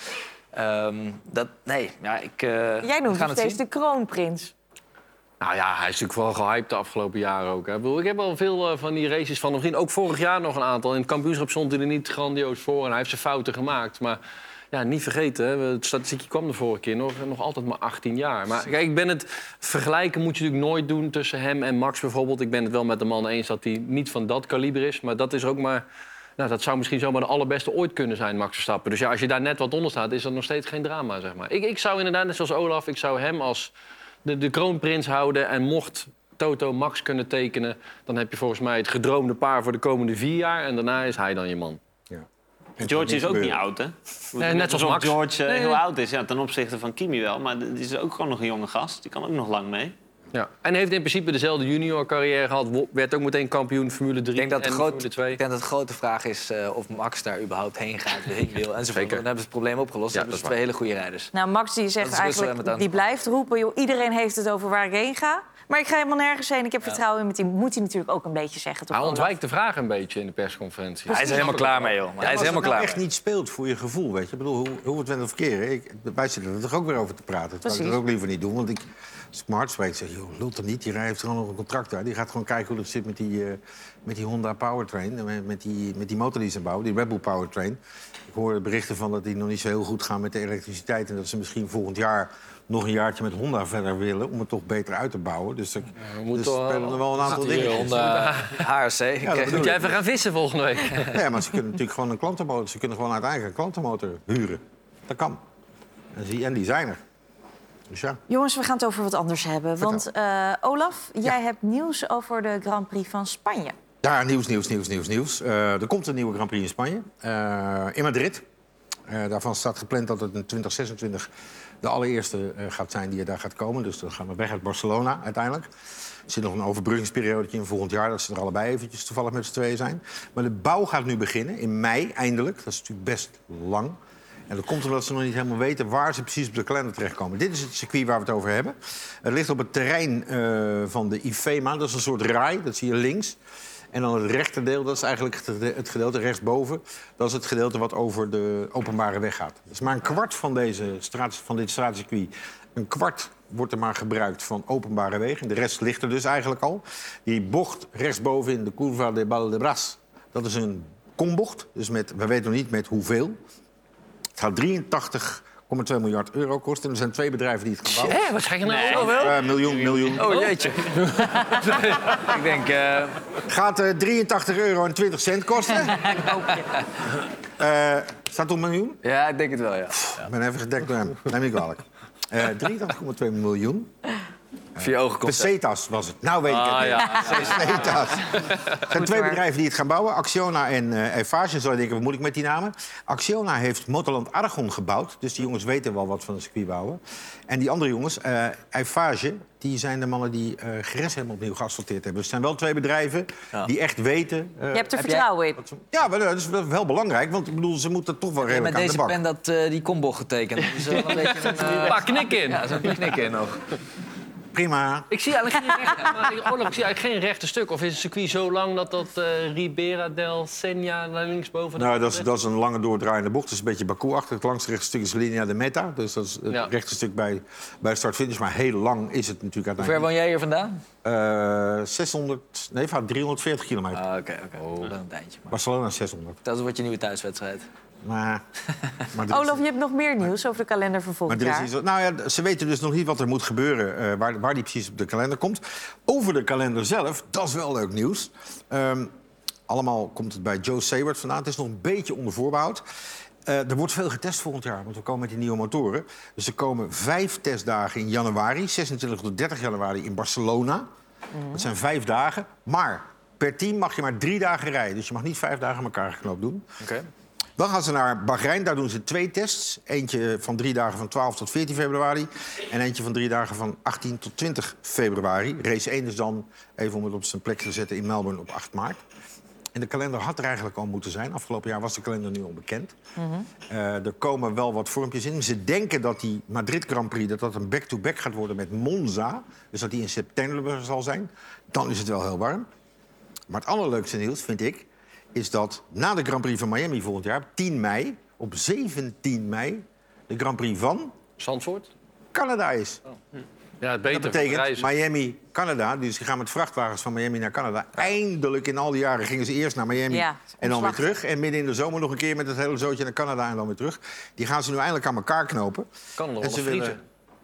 Jij noemt hem steeds de kroonprins. Nou ja, hij is natuurlijk wel gehyped de afgelopen jaren ook. Hè. Ik heb wel veel van die races van hem gezien. Ook vorig jaar nog een aantal. In het kampioenschap stond hij er niet grandioos voor. En hij heeft zijn fouten gemaakt. Maar ja, niet vergeten, hè. Het statistiekje kwam de vorige keer nog altijd maar 18 jaar. Maar kijk, vergelijken moet je natuurlijk nooit doen tussen hem en Max bijvoorbeeld. Ik ben het wel met de man eens dat hij niet van dat kaliber is. Maar dat is ook maar... Nou, dat zou misschien zomaar de allerbeste ooit kunnen zijn, Max Verstappen. Dus ja, als je daar net wat onder staat, is dat nog steeds geen drama, zeg maar. Ik zou inderdaad, net zoals Olaf, ik zou hem als de kroonprins houden. En mocht Toto Max kunnen tekenen, dan heb je volgens mij het gedroomde paar voor de komende 4 jaar. En daarna is hij dan je man. Ja. George is ook niet oud, hè? Nee, net zoals Max. George heel oud is, ja, ten opzichte van Kimi wel. Maar die is ook gewoon nog een jonge gast. Die kan ook nog lang mee. Ja. En heeft in principe dezelfde junior-carrière gehad. Werd ook meteen kampioen Formule 3 en Formule 2. Ik denk dat de grote vraag is of Max daar überhaupt heen gaat, heen wil. En dan hebben ze het probleem opgelost. Ja, dat zijn 2 hele goede rijders. Nou, Max die zegt eigenlijk, die blijft roepen... joh, iedereen heeft het over waar ik heen ga. Maar ik ga helemaal nergens heen. Ik heb vertrouwen in mijn team. Moet hij natuurlijk ook een beetje zeggen. Hij ontwijkt de vraag een beetje in de persconferentie. Hij is er helemaal klaar mee, joh. Hij is helemaal klaar. Als het echt niet speelt voor je gevoel, weet je. Ik bedoel, hoe het went of verkeren. Wij zitten er toch ook weer over te praten. Dat zou ik er ook liever niet doen, want Als ik mijn hart spreek, zeg ik, joh, lult er niet. Die heeft gewoon nog een contract daar. Die gaat gewoon kijken hoe dat zit met die Honda Powertrain. Met die motor die ze bouwen, die Red Bull Powertrain. Ik hoor berichten van dat die nog niet zo heel goed gaan met de elektriciteit. En dat ze misschien volgend jaar nog een jaartje met Honda verder willen... om het toch beter uit te bouwen. Dus er spelen er wel een aantal dingen. Honda HRC. Ja, Moet jij even gaan vissen volgende week? Ja, maar ze kunnen natuurlijk gewoon een klantenmotor... Ze kunnen gewoon uit eigen klantenmotor huren. Dat kan. En die zijn er. Dus ja. Jongens, we gaan het over wat anders hebben. Want Olaf, jij hebt nieuws over de Grand Prix van Spanje. Ja, nieuws. Er komt een nieuwe Grand Prix in Spanje. In Madrid. Daarvan staat gepland dat het in 2026 de allereerste gaat zijn die er daar gaat komen. Dus dan gaan we weg uit Barcelona uiteindelijk. Er zit nog een overbruggingsperiode in volgend jaar... dat ze er allebei eventjes toevallig met z'n tweeën zijn. Maar de bouw gaat nu beginnen, in mei eindelijk. Dat is natuurlijk best lang. En dat komt omdat ze nog niet helemaal weten waar ze precies op de kalender terechtkomen. Dit is het circuit waar we het over hebben. Het ligt op het terrein van de IFEMA. Dat is een soort raai, dat zie je links. En dan het rechterdeel, dat is eigenlijk het gedeelte rechtsboven. Dat is het gedeelte wat over de openbare weg gaat. Dat is maar een kwart van dit straatcircuit. Een kwart wordt er maar gebruikt van openbare wegen. De rest ligt er dus eigenlijk al. Die bocht rechtsboven in de Curva de Valdebras, dat is een kombocht. Dus we weten nog niet met hoeveel. Het gaat 83,2 miljard euro kosten. Er zijn 2 bedrijven die het gaan bouwen. Wat ga je nou wel? Miljoen. Oh, jeetje. Ik denk... Gaat 83 euro en 20 cent kosten. Staat het op miljoen? Ja, ik denk het wel, ja. Ik ben even gedekt door hem. Neem niet kwalijk. 83,2 miljoen. Vier ogen komt Pesetas was het. Nou weet ik het. Ja. Pesetas. Er zijn 2 bedrijven die het gaan bouwen. Acciona en Eiffage. Zou je denken, wat moet ik met die namen? Acciona heeft Motorland Aragon gebouwd. Dus die jongens weten wel wat van het circuit bouwen. En die andere jongens, Eiffage, die zijn de mannen die Jerez helemaal opnieuw geasfalteerd hebben. Dus het zijn wel 2 bedrijven die echt weten... Je hebt er vertrouwen in. Ja, maar dat is wel belangrijk. Want ik bedoel, ze moeten toch wel redelijk aan de bak. Met deze pen dat die kombocht getekend. Dat is wel een beetje Een paar knikken in. Ja, er zit een knik in nog. Prima. Ik zie eigenlijk geen rechte stuk. Of is het circuit zo lang dat Ribera del Sena naar linksboven... Nou, dat is een lange doordraaiende bocht. Dat is een beetje Baku-achtig. Het langste rechte stuk is Linea de Meta. Dus dat is het rechte stuk bij start-finish. Maar heel lang is het natuurlijk Hoe ver woon jij hier vandaan? 340 kilometer. Ah, oké. Dat is een tijdje. Maar... Barcelona 600. Dat wordt je nieuwe thuiswedstrijd. Maar Olaf, je hebt nog meer nieuws over de kalender van volgend jaar. Ze weten dus nog niet wat er moet gebeuren, waar die precies op de kalender komt. Over de kalender zelf, dat is wel leuk nieuws. Allemaal komt het bij Joe Saward vandaan. Het is nog een beetje onder voorbehoud. Er wordt veel getest volgend jaar, want we komen met die nieuwe motoren. Dus er komen 5 testdagen in januari, 26 tot 30 januari in Barcelona. Dat zijn 5 dagen, maar per team mag je maar 3 dagen rijden. Dus je mag niet 5 dagen aan elkaar geknoopt doen. Oké. Dan gaan ze naar Bahrein, daar doen ze 2 tests. Eentje van 3 dagen van 12 tot 14 februari. En eentje van 3 dagen van 18 tot 20 februari. Race 1 is dan, even om het op zijn plek te zetten, in Melbourne op 8 maart. En de kalender had er eigenlijk al moeten zijn. Afgelopen jaar was de kalender nu al bekend. Er komen wel wat vormpjes in. Ze denken dat die Madrid Grand Prix dat een back-to-back gaat worden met Monza. Dus dat die in september zal zijn. Dan is het wel heel warm. Maar het allerleukste nieuws, vind ik, is dat na de Grand Prix van Miami volgend jaar, 10 mei, op 17 mei, de Grand Prix van Zandvoort? Canada is. Ja, het beter Dat betekent reizen. Miami, Canada. Dus die gaan met vrachtwagens van Miami naar Canada. Eindelijk in al die jaren gingen ze eerst naar Miami en dan weer terug. En midden in de zomer nog een keer met het hele zootje naar Canada en dan weer terug. Die gaan ze nu eindelijk aan elkaar knopen. Kan nog En wel ze vriezen.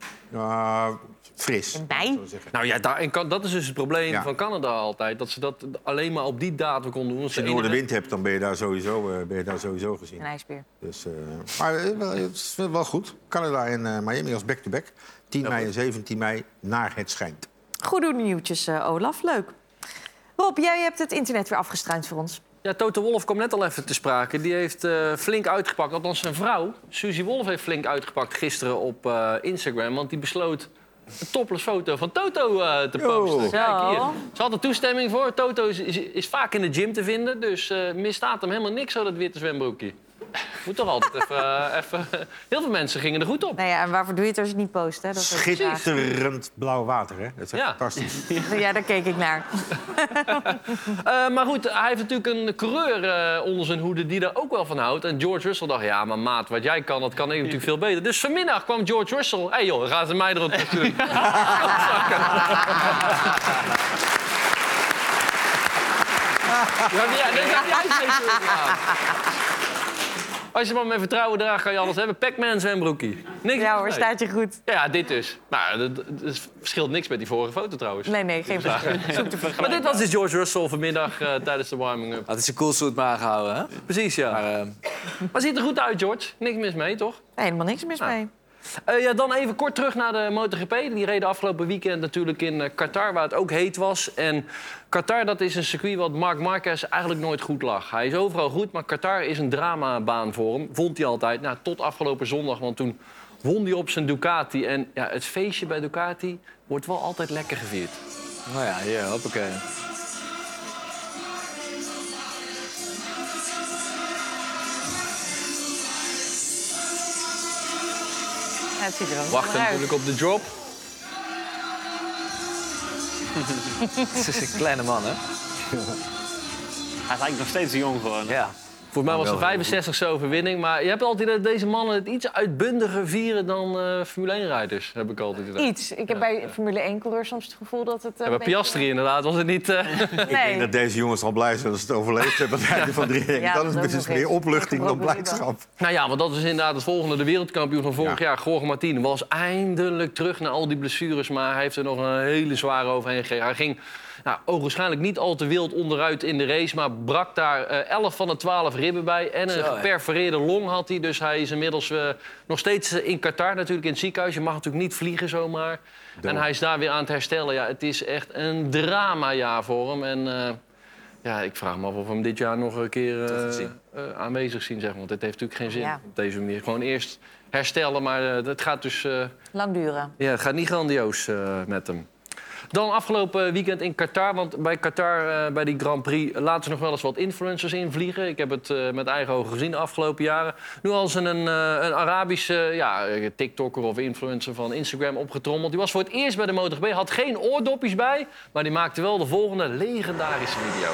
Fris. In mei? Nou ja, dat is dus het probleem van Canada altijd. Dat ze dat alleen maar op die datum konden doen. Als je noordenwind hebt, dan ben je daar sowieso gezien. Een ijsbeer. Dus, maar het is wel goed. Canada en Miami als back-to-back. 10 mei en 17 mei naar het schijnt. Goede nieuwtjes, Olaf. Leuk. Rob, jij hebt het internet weer afgestruind voor ons. Ja, Toto Wolff kwam net al even te sprake. Die heeft flink uitgepakt. Althans, zijn vrouw, Suzy Wolff, heeft flink uitgepakt gisteren op Instagram. Want die besloot een topless foto van Toto te posten. Kijk hier. Ze had er toestemming voor. Toto is vaak in de gym te vinden. Dus misstaat hem helemaal niks, zo dat witte zwembroekje. Moet toch altijd even... Heel veel mensen gingen er goed op. Nou ja, en waarvoor doe je het als je het niet post? Hè? Dat is ook de vraag. Schitterend blauw water, hè? Dat is echt fantastisch. Ja, daar keek ik naar. Maar goed, hij heeft natuurlijk een coureur onder zijn hoede die er ook wel van houdt. En George Russell dacht, ja, maar maat, wat jij kan, dat kan ik natuurlijk veel beter. Dus vanmiddag kwam George Russell. Hé joh, gaan ze mij erop doen. Als je maar met vertrouwen draagt, kan je alles hebben. Pac-Man zwembroekie. Niks. Ja hoor, staat je goed. Ja, dit dus. Nou, dat verschilt niks met die vorige foto trouwens. Nee, geen verschil. Maar dit was dus George Russell vanmiddag tijdens de warming-up. Had hij zijn coolsuit maar aangehouden, hè? Precies, ja. Maar ziet er goed uit, George. Niks mis mee, toch? Nee, helemaal niks mis mee. Dan even kort terug naar de MotoGP. Die reden afgelopen weekend natuurlijk in Qatar, waar het ook heet was. En Qatar, dat is een circuit wat Marc Marquez eigenlijk nooit goed lag. Hij is overal goed, maar Qatar is een dramabaan voor hem. Vond hij altijd. Nou, tot afgelopen zondag, want toen won hij op zijn Ducati. En ja, het feestje bij Ducati wordt wel altijd lekker gevierd. Nou ja, hier, hoppakee. Ja, het ziet er wel Wachten natuurlijk op de drop. Het is een kleine man, hè? Hij lijkt nog steeds jong gewoon. Ja. Volgens mij was de 65e overwinning. Maar je hebt altijd dat deze mannen het iets uitbundiger vieren dan Formule 1-rijders. Heb ik altijd idee. Iets. Ik heb bij Formule 1-coureurs soms het gevoel dat het... bij Piastri inderdaad was het niet... Ik denk dat deze jongens al blij zijn dat ze het overleefd hebben. Van drie dingen. Ja, dat is dat dus nog meer eens. opluchting dan Dat blijdschap. Nou ja, want dat is inderdaad het volgende. De wereldkampioen van vorig jaar, Jorge Martin, was eindelijk terug na al die blessures. Maar hij heeft er nog een hele zware overheen gekregen. Hij ging ogenschijnlijk niet al te wild onderuit in de race, maar brak daar 11 van de 12 ribben bij. En een geperforeerde long had hij. Dus hij is inmiddels nog steeds in Qatar, natuurlijk in het ziekenhuis. Je mag natuurlijk niet vliegen zomaar. En hij is daar weer aan het herstellen. Ja, het is echt een dramajaar voor hem. En ik vraag me af of we hem dit jaar nog een keer aanwezig zien. Zeg maar. Want het heeft natuurlijk geen zin op deze manier. Gewoon eerst herstellen, maar het gaat dus... lang duren. Ja, het gaat niet grandioos met hem. Dan afgelopen weekend in Qatar, want bij Qatar, bij die Grand Prix, laten ze nog wel eens wat influencers invliegen. Ik heb het met eigen ogen gezien de afgelopen jaren. Nu al een Arabische TikToker of influencer van Instagram opgetrommeld. Die was voor het eerst bij de MotoGP, had geen oordopjes bij, maar die maakte wel de volgende legendarische video.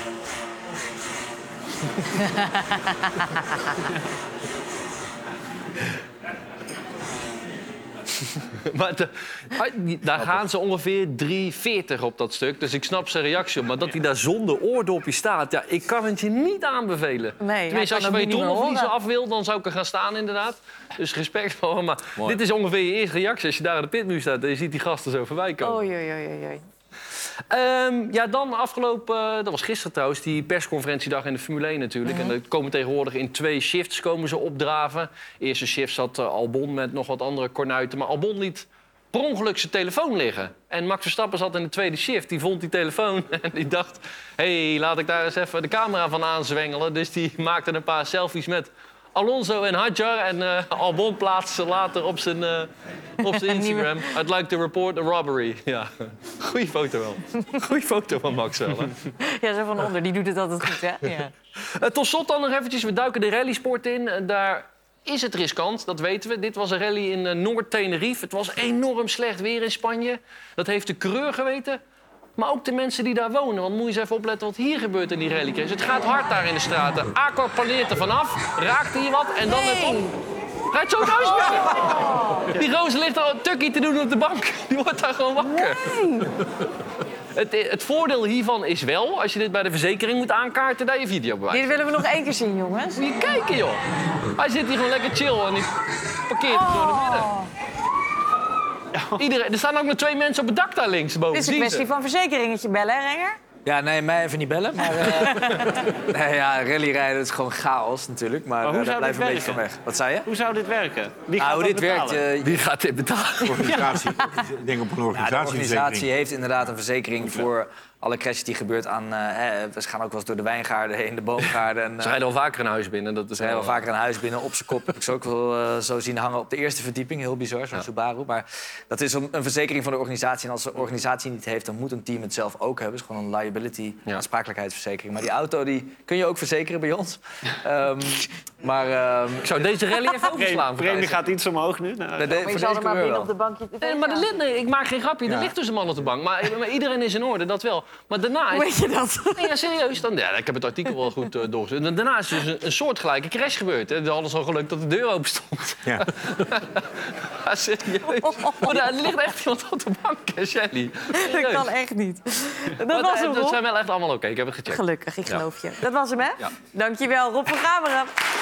Maar daar gaan ze ongeveer 3,40 op dat stuk. Dus ik snap zijn reactie op. Maar dat hij daar zonder oordopje staat, ja, ik kan het je niet aanbevelen. Nee, tenminste, als je van je trommelvliezen af wil, dan zou ik er gaan staan inderdaad. Dus respect voor hem. Maar dit is ongeveer je eerste reactie. Als je daar aan de pitmuur staat en je ziet die gasten zo voorbij komen. Oei. Dan afgelopen, dat was gisteren trouwens, die persconferentiedag in de Formule 1 natuurlijk. En er komen tegenwoordig in 2 shifts komen ze opdraven. De eerste shift zat Albon met nog wat andere kornuiten. Maar Albon liet per ongeluk zijn telefoon liggen. En Max Verstappen zat in de tweede shift. Die vond die telefoon en die dacht... laat ik daar eens even de camera van aanzwengelen. Dus die maakte een paar selfies met Alonso en Hadjar. En Albon plaatste ze later op zijn Instagram. I'd like to report a robbery. Ja, goeie foto wel. Goeie foto van Max wel, hè? Ja, zo van onder. Die doet het altijd goed, hè? Ja. Tot slot dan nog eventjes. We duiken de rallysport in. Daar is het riskant, dat weten we. Dit was een rally in Noord-Tenerife. Het was enorm slecht weer in Spanje. Dat heeft de coureur geweten. Maar ook de mensen die daar wonen. Want moet je eens even opletten wat hier gebeurt in die rallycrash. Het gaat hard daar in de straten. Akor planeert er vanaf, raakt hier wat en dan het op. Rijdt zo thuis binnen. Die gozer ligt al een tukkie te doen op de bank. Die wordt daar gewoon wakker. Het voordeel hiervan is wel, als je dit bij de verzekering moet aankaarten, dat je video bewijst. Dit willen we nog 1 keer zien, jongens. Moet je kijken, joh. Hij zit hier gewoon lekker chill en die parkeert er door naar binnen. Er staan ook nog 2 mensen op het dak daar links boven. Dit is een kwestie van verzekeringetje bellen, hè, Renger? Ja, nee, mij even niet bellen. Maar rallyrijden is gewoon chaos natuurlijk. Maar hoe daar zou blijven dit een beetje van werken? weg. Wat zei je? Hoe zou dit werken? Wie gaat hoe dat dit betalen? werkt, Wie gaat dit betalen? Organisatie. Ik denk op een de organisatieverzekering. organisatie heeft inderdaad een verzekering voor alle crashes die gebeurt aan... we gaan ook wel eens door de wijngaarden heen, de boomgaarden. En, ze rijden al vaker een huis binnen. Dat is ze rijden al vaker een huis binnen. Op zijn kop heb ik ze ook wel zo zien hangen op de eerste verdieping. Heel bizar, zo'n Subaru. Maar dat is een verzekering van de organisatie. En als de organisatie niet heeft, dan moet een team het zelf ook hebben. Het is gewoon een liability, aansprakelijkheidsverzekering. Maar die auto die kun je ook verzekeren bij ons. Ik zou deze rally even overslaan. Premie gaat iets omhoog nu. Maar je zal er maar binnen op de bankje... Ik maak geen grapje. Er ligt dus een man op de bank. Maar iedereen is in orde, dat wel. Maar daarna Hoe weet je dat? Nee, ja, serieus. Ik heb het artikel wel goed doorgezet. En daarna is dus een soortgelijke crash gebeurd. Hè. We hadden zo geluk dat de deur open stond. Ja. Ja, serieus. Maar er ligt echt iemand op de bank, hè, Shelly. Dat kan echt niet. Dat was hem, Rob. Dat zijn wel echt allemaal oké. Ik heb het gecheckt. Gelukkig, ik geloof je. Dat was hem, hè? Ja. Dankjewel, Rob van Gameren.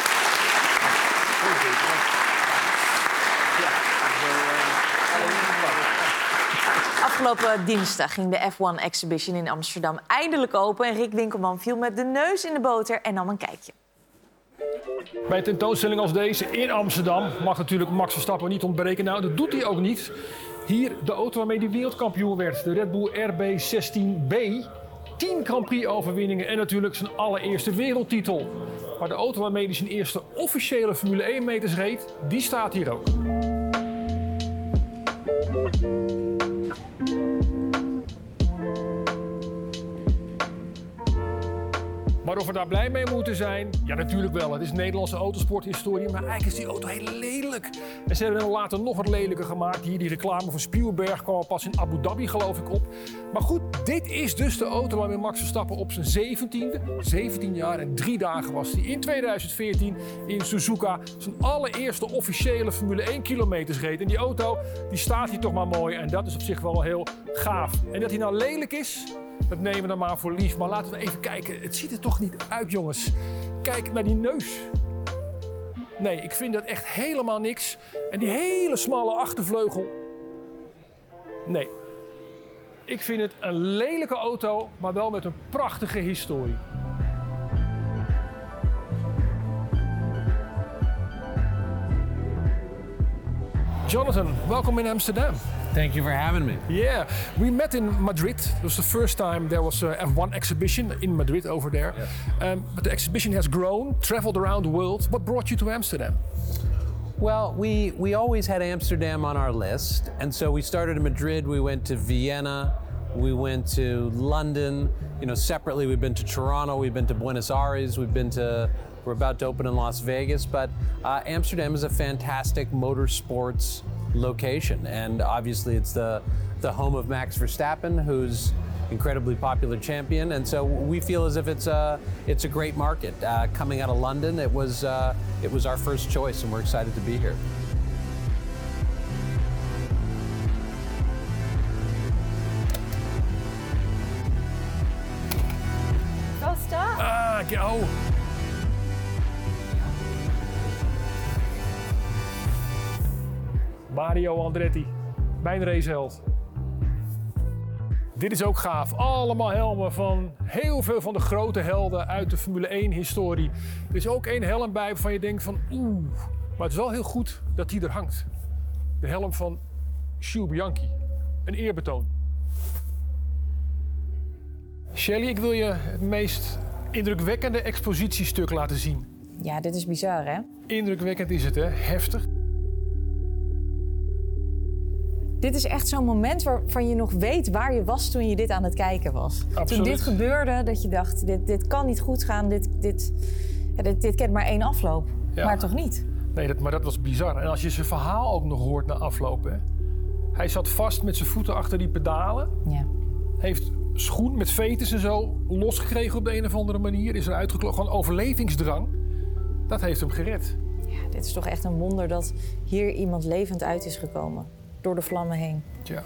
Afgelopen dinsdag ging de F1 Exhibition in Amsterdam eindelijk open. En Rick Winkelman viel met de neus in de boter en nam een kijkje. Bij een tentoonstelling als deze in Amsterdam mag natuurlijk Max Verstappen niet ontbreken. Nou, dat doet hij ook niet. Hier de auto waarmee hij wereldkampioen werd. De Red Bull RB16B. 10 Grand Prix-overwinningen en natuurlijk zijn allereerste wereldtitel. Maar de auto waarmee hij zijn eerste officiële Formule 1-meters reed, die staat hier ook. Maar of we daar blij mee moeten zijn? Ja, natuurlijk wel. Het is Nederlandse autosporthistorie, maar eigenlijk is die auto heel lelijk. En ze hebben hem later nog wat lelijker gemaakt. Hier die reclame van Spielberg kwam al pas in Abu Dhabi, geloof ik, op. Maar goed, dit is dus de auto waarmee Max Verstappen op zijn 17e, 17 jaar en 3 dagen was hij in 2014 in Suzuka zijn allereerste officiële Formule 1 kilometers reed. En die auto, die staat hier toch maar mooi en dat is op zich wel heel gaaf. En dat hij nou lelijk is, dat nemen we dan maar voor lief. Maar laten we even kijken. Het ziet er toch niet uit, jongens. Kijk naar die neus. Nee, ik vind dat echt helemaal niks. En die hele smalle achtervleugel. Nee. Ik vind het een lelijke auto, maar wel met een prachtige historie. Jonathan, welcome in Amsterdam. Thank you for having me. Yeah, we met in Madrid. It was the first time there was a F1 exhibition in Madrid over there. Yeah. But the exhibition has grown, traveled around the world. What brought you to Amsterdam? Well, we always had Amsterdam on our list. And so we started in Madrid, we went to Vienna, we went to London. You know, separately we've been to Toronto, we've been to Buenos Aires, we're about to open in Las Vegas. But Amsterdam is a fantastic motorsports location, and obviously it's the home of Max Verstappen, who's incredibly popular champion, and so we feel as if it's a great market. Coming out of London, it was our first choice, and we're excited to be here. Go stop. Go. Mario Andretti, mijn raceheld. Dit is ook gaaf. Allemaal helmen van heel veel van de grote helden uit de Formule 1-historie. Er is ook één helm bij waarvan je denkt van oeh. Maar het is wel heel goed dat die er hangt. De helm van Jules Bianchi. Een eerbetoon. Shelly, ik wil je het meest indrukwekkende expositiestuk laten zien. Ja, dit is bizar, hè? Indrukwekkend is het, hè? Heftig. Dit is echt zo'n moment waarvan je nog weet waar je was toen je dit aan het kijken was. Absoluut. Toen dit gebeurde, dat je dacht, dit kan niet goed gaan, dit kent maar één afloop. Ja. Maar toch niet? Nee, maar dat was bizar. En als je zijn verhaal ook nog hoort na afloop, hè. Hij zat vast met zijn voeten achter die pedalen. Ja. Heeft schoen met veters en zo losgekregen op de een of andere manier. Is eruit geklopt. Gewoon overlevingsdrang. Dat heeft hem gered. Ja, dit is toch echt een wonder dat hier iemand levend uit is gekomen. Door de vlammen heen. Tja.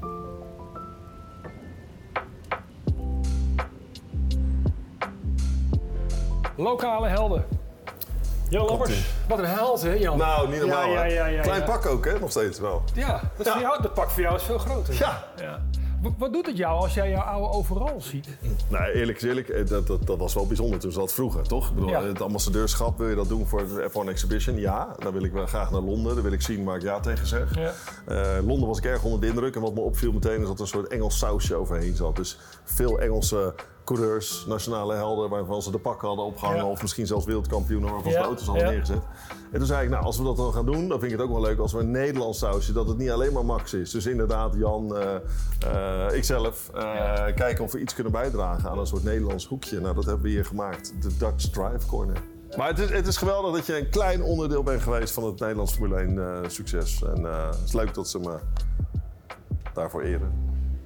Lokale helden. Jan Lammers. Wat een held, hè, Jan? Nou, niet normaal. Ja. Klein pak ook, hè? Nog steeds wel. Ja, dat pak voor jou is veel groter. Ja. Wat doet het jou als jij jouw oude overal ziet? Nou, eerlijk is eerlijk, dat was wel bijzonder toen ze dat vroegen, toch? Ik bedoel, het ambassadeurschap, wil je dat doen voor de F1 Exhibition? Ja, dan wil ik wel graag naar Londen. Dan wil ik zien waar ik ja tegen zeg. Ja. Londen was ik erg onder de indruk. En wat me opviel meteen is dat er een soort Engels sausje overheen zat. Dus veel Engelse coureurs, nationale helden, waarvan ze de pakken hadden opgehangen. Of misschien zelfs wereldkampioenen waarvan ze de auto's hadden neergezet. En toen zei ik, nou, als we dat dan gaan doen, dan vind ik het ook wel leuk als we een Nederlands sausje, dat het niet alleen maar Max is. Dus inderdaad, Jan, ikzelf, kijken of we iets kunnen bijdragen aan een soort Nederlands hoekje. Nou, dat hebben we hier gemaakt, de Dutch Drive Corner. Maar het is geweldig dat je een klein onderdeel bent geweest van het Nederlands Formule 1 succes. En het is leuk dat ze me daarvoor eren.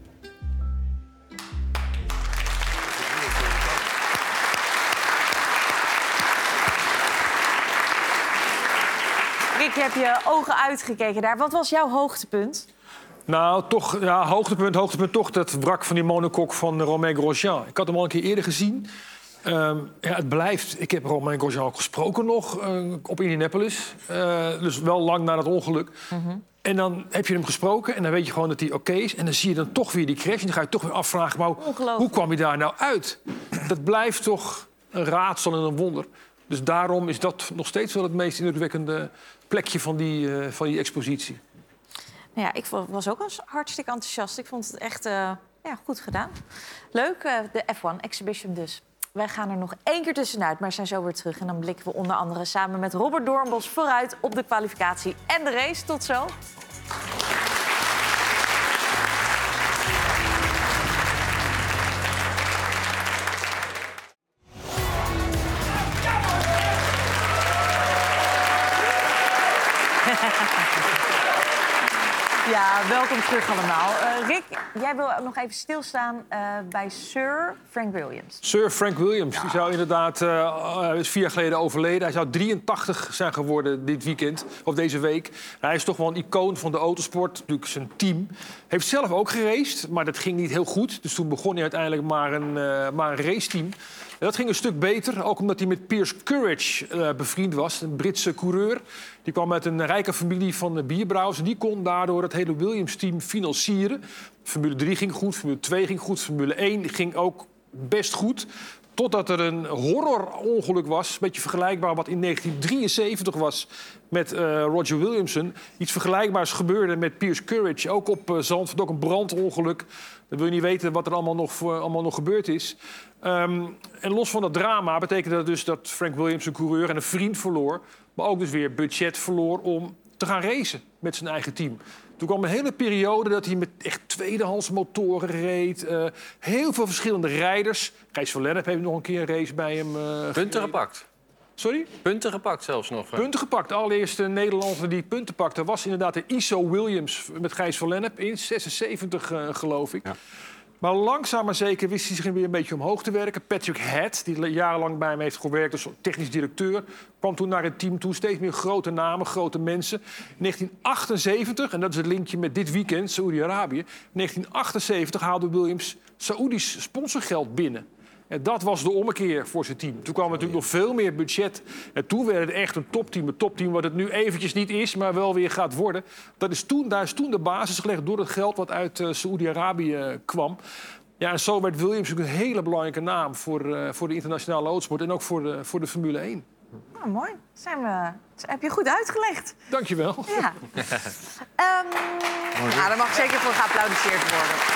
Rick, je hebt je ogen uitgekeken daar. Wat was jouw hoogtepunt? Nou, toch, ja, hoogtepunt toch dat wrak van die monocoque van Romain Grosjean. Ik had hem al een keer eerder gezien. Het blijft. Ik heb Romain Grosjean ook gesproken nog op Indianapolis. Dus wel lang na het ongeluk. Mm-hmm. En dan heb je hem gesproken en dan weet je gewoon dat hij oké is. En dan zie je dan toch weer die crash. En dan ga je toch weer afvragen, maar hoe kwam hij daar nou uit? Dat blijft toch een raadsel en een wonder. Dus daarom is dat nog steeds wel het meest indrukwekkende plekje van die expositie. Nou ja, ik was ook hartstikke enthousiast. Ik vond het echt goed gedaan. Leuk, de F1 Exhibition dus. Wij gaan er nog 1 keer tussenuit, maar zijn zo weer terug. En dan blikken we onder andere samen met Robert Doornbos vooruit op de kwalificatie en de race. Tot zo. Ja, welkom terug allemaal. Rick, jij wil nog even stilstaan bij Sir Frank Williams. Sir Frank Williams, die zou inderdaad, is 4 jaar geleden overleden. Hij zou 83 zijn geworden dit weekend, of deze week. Hij is toch wel een icoon van de autosport, natuurlijk zijn team. Heeft zelf ook geraced, maar dat ging niet heel goed. Dus toen begon hij uiteindelijk maar een raceteam. En dat ging een stuk beter, ook omdat hij met Piers Courage bevriend was. Een Britse coureur. Die kwam uit een rijke familie van bierbrouwers. En die kon daardoor het hele Williams-team financieren. Formule 3 ging goed, Formule 2 ging goed, Formule 1 ging ook best goed. Totdat er een horrorongeluk was, een beetje vergelijkbaar wat in 1973 was met Roger Williamson. Iets vergelijkbaars gebeurde met Piers Courage, ook op Zandvoort, ook een brandongeluk. Dan wil je niet weten wat er allemaal nog gebeurd is. En los van dat drama betekende dat dus dat Frank Williams een coureur en een vriend verloor, maar ook dus weer budget verloor om te gaan racen met zijn eigen team. Toen kwam een hele periode dat hij met echt tweedehands motoren reed. Heel veel verschillende rijders. Gijs van Lennep heeft nog een keer een race bij hem punten gepakt. Sorry? Punten gepakt zelfs nog. Punten gepakt. De allereerste Nederlander die punten pakte was inderdaad de Iso Williams met Gijs van Lennep in 76, geloof ik. Ja. Maar langzaam maar zeker wist hij zich weer een beetje omhoog te werken. Patrick Head, die jarenlang bij hem heeft gewerkt als technisch directeur, kwam toen naar het team toe. Steeds meer grote namen, grote mensen. In 1978, en dat is het linkje met dit weekend, Saoedi-Arabië. In 1978 haalde Williams Saoedisch sponsorgeld binnen. En dat was de ommekeer voor zijn team. Toen kwam natuurlijk nog veel meer budget. En toen werd het echt een topteam. Een topteam wat het nu eventjes niet is, maar wel weer gaat worden. Daar is toen de basis gelegd door het geld wat uit Saoedi-Arabië kwam. Ja, en zo werd Williams een hele belangrijke naam voor de internationale autosport. En ook voor de Formule 1. Nou, mooi. Heb je goed uitgelegd. Dank je wel. Ja. Daar mag zeker voor geapplaudisseerd worden.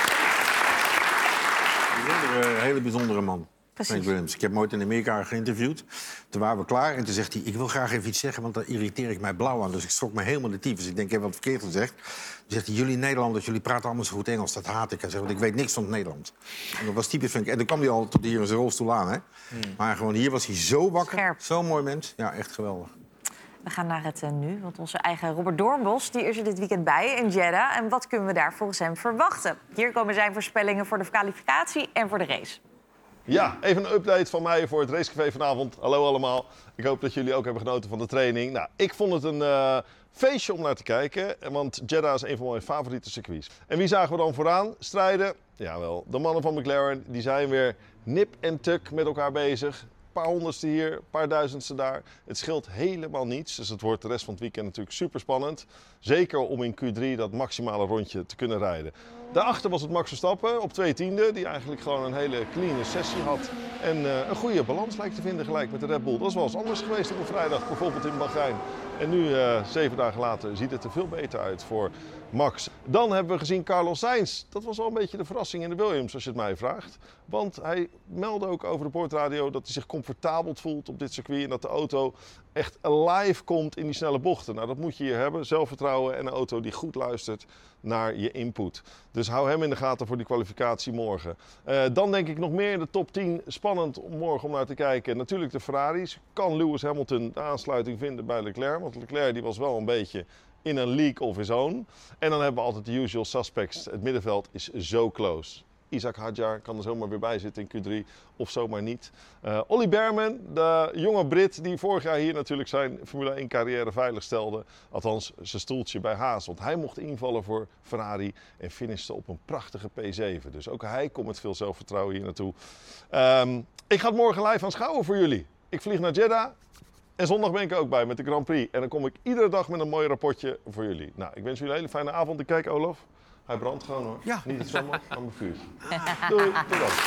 Een hele bijzondere man. Precies. Williams. Ik heb hem ooit in Amerika geïnterviewd. Toen waren we klaar en toen zegt hij, ik wil graag even iets zeggen, want daar irriteer ik mij blauw aan. Dus ik schrok me helemaal de tyfus. Ik denk, ik heb wat verkeerd gezegd. Toen zegt hij, jullie Nederlanders, jullie praten allemaal zo goed Engels. Dat haat ik. Hij zegt, want ik weet niks van het Nederlands. En dat was typisch van. En toen kwam hij al tot hier in zijn rolstoel aan. Hè? Maar gewoon hier was hij zo wakker. Zo'n mooi mens. Ja, echt geweldig. We gaan naar het nu, want onze eigen Robert Doornbos die is er dit weekend bij in Jeddah. En wat kunnen we daar volgens hem verwachten? Hier komen zijn voorspellingen voor de kwalificatie en voor de race. Ja, even een update van mij voor het racecafé vanavond. Hallo allemaal. Ik hoop dat jullie ook hebben genoten van de training. Nou, ik vond het een feestje om naar te kijken, want Jeddah is een van mijn favoriete circuits. En wie zagen we dan vooraan strijden? Jawel, de mannen van McLaren die zijn weer nip en tuk met elkaar bezig. paar honderdste hier, een paar duizendste daar. Het scheelt helemaal niets. Dus het wordt de rest van het weekend natuurlijk super spannend. Zeker om in Q3 dat maximale rondje te kunnen rijden. Daarachter was het Max Verstappen op 2/10, die eigenlijk gewoon een hele clean sessie had. En een goede balans lijkt te vinden gelijk met de Red Bull. Dat is wel eens anders geweest op een vrijdag, bijvoorbeeld in Bahrein. En nu, 7 dagen later, ziet het er veel beter uit voor Max. Dan hebben we gezien Carlos Sainz. Dat was wel een beetje de verrassing in de Williams, als je het mij vraagt. Want hij meldde ook over de boordradio dat hij zich comfortabel voelt op dit circuit. En dat de auto echt alive komt in die snelle bochten. Nou, dat moet je hier hebben. Zelfvertrouwen en een auto die goed luistert naar je input. Dus hou hem in de gaten voor die kwalificatie morgen. Dan denk ik nog meer in de top 10. Spannend om morgen om naar te kijken. Natuurlijk de Ferraris. Kan Lewis Hamilton de aansluiting vinden bij Leclerc? Want Leclerc die was wel een beetje in een league of his own. En dan hebben we altijd de usual suspects. Het middenveld is zo close. Isaac Hadjar kan er zomaar weer bij zitten in Q3 of zomaar niet. Ollie Bearman, de jonge Brit die vorig jaar hier natuurlijk zijn Formule 1 carrière veilig stelde. Althans zijn stoeltje bij Haas. Want hij mocht invallen voor Ferrari en finishte op een prachtige P7. Dus ook hij komt met veel zelfvertrouwen hier naartoe. Ik ga het morgen live aanschouwen voor jullie. Ik vlieg naar Jeddah. En zondag ben ik er ook bij met de Grand Prix. En dan kom ik iedere dag met een mooi rapportje voor jullie. Nou, ik wens jullie een hele fijne avond. Ik kijk, Olaf. Hij brandt gewoon hoor. Ja. Niet het zwembad, maar mijn vuurtje. Doei, tot dan.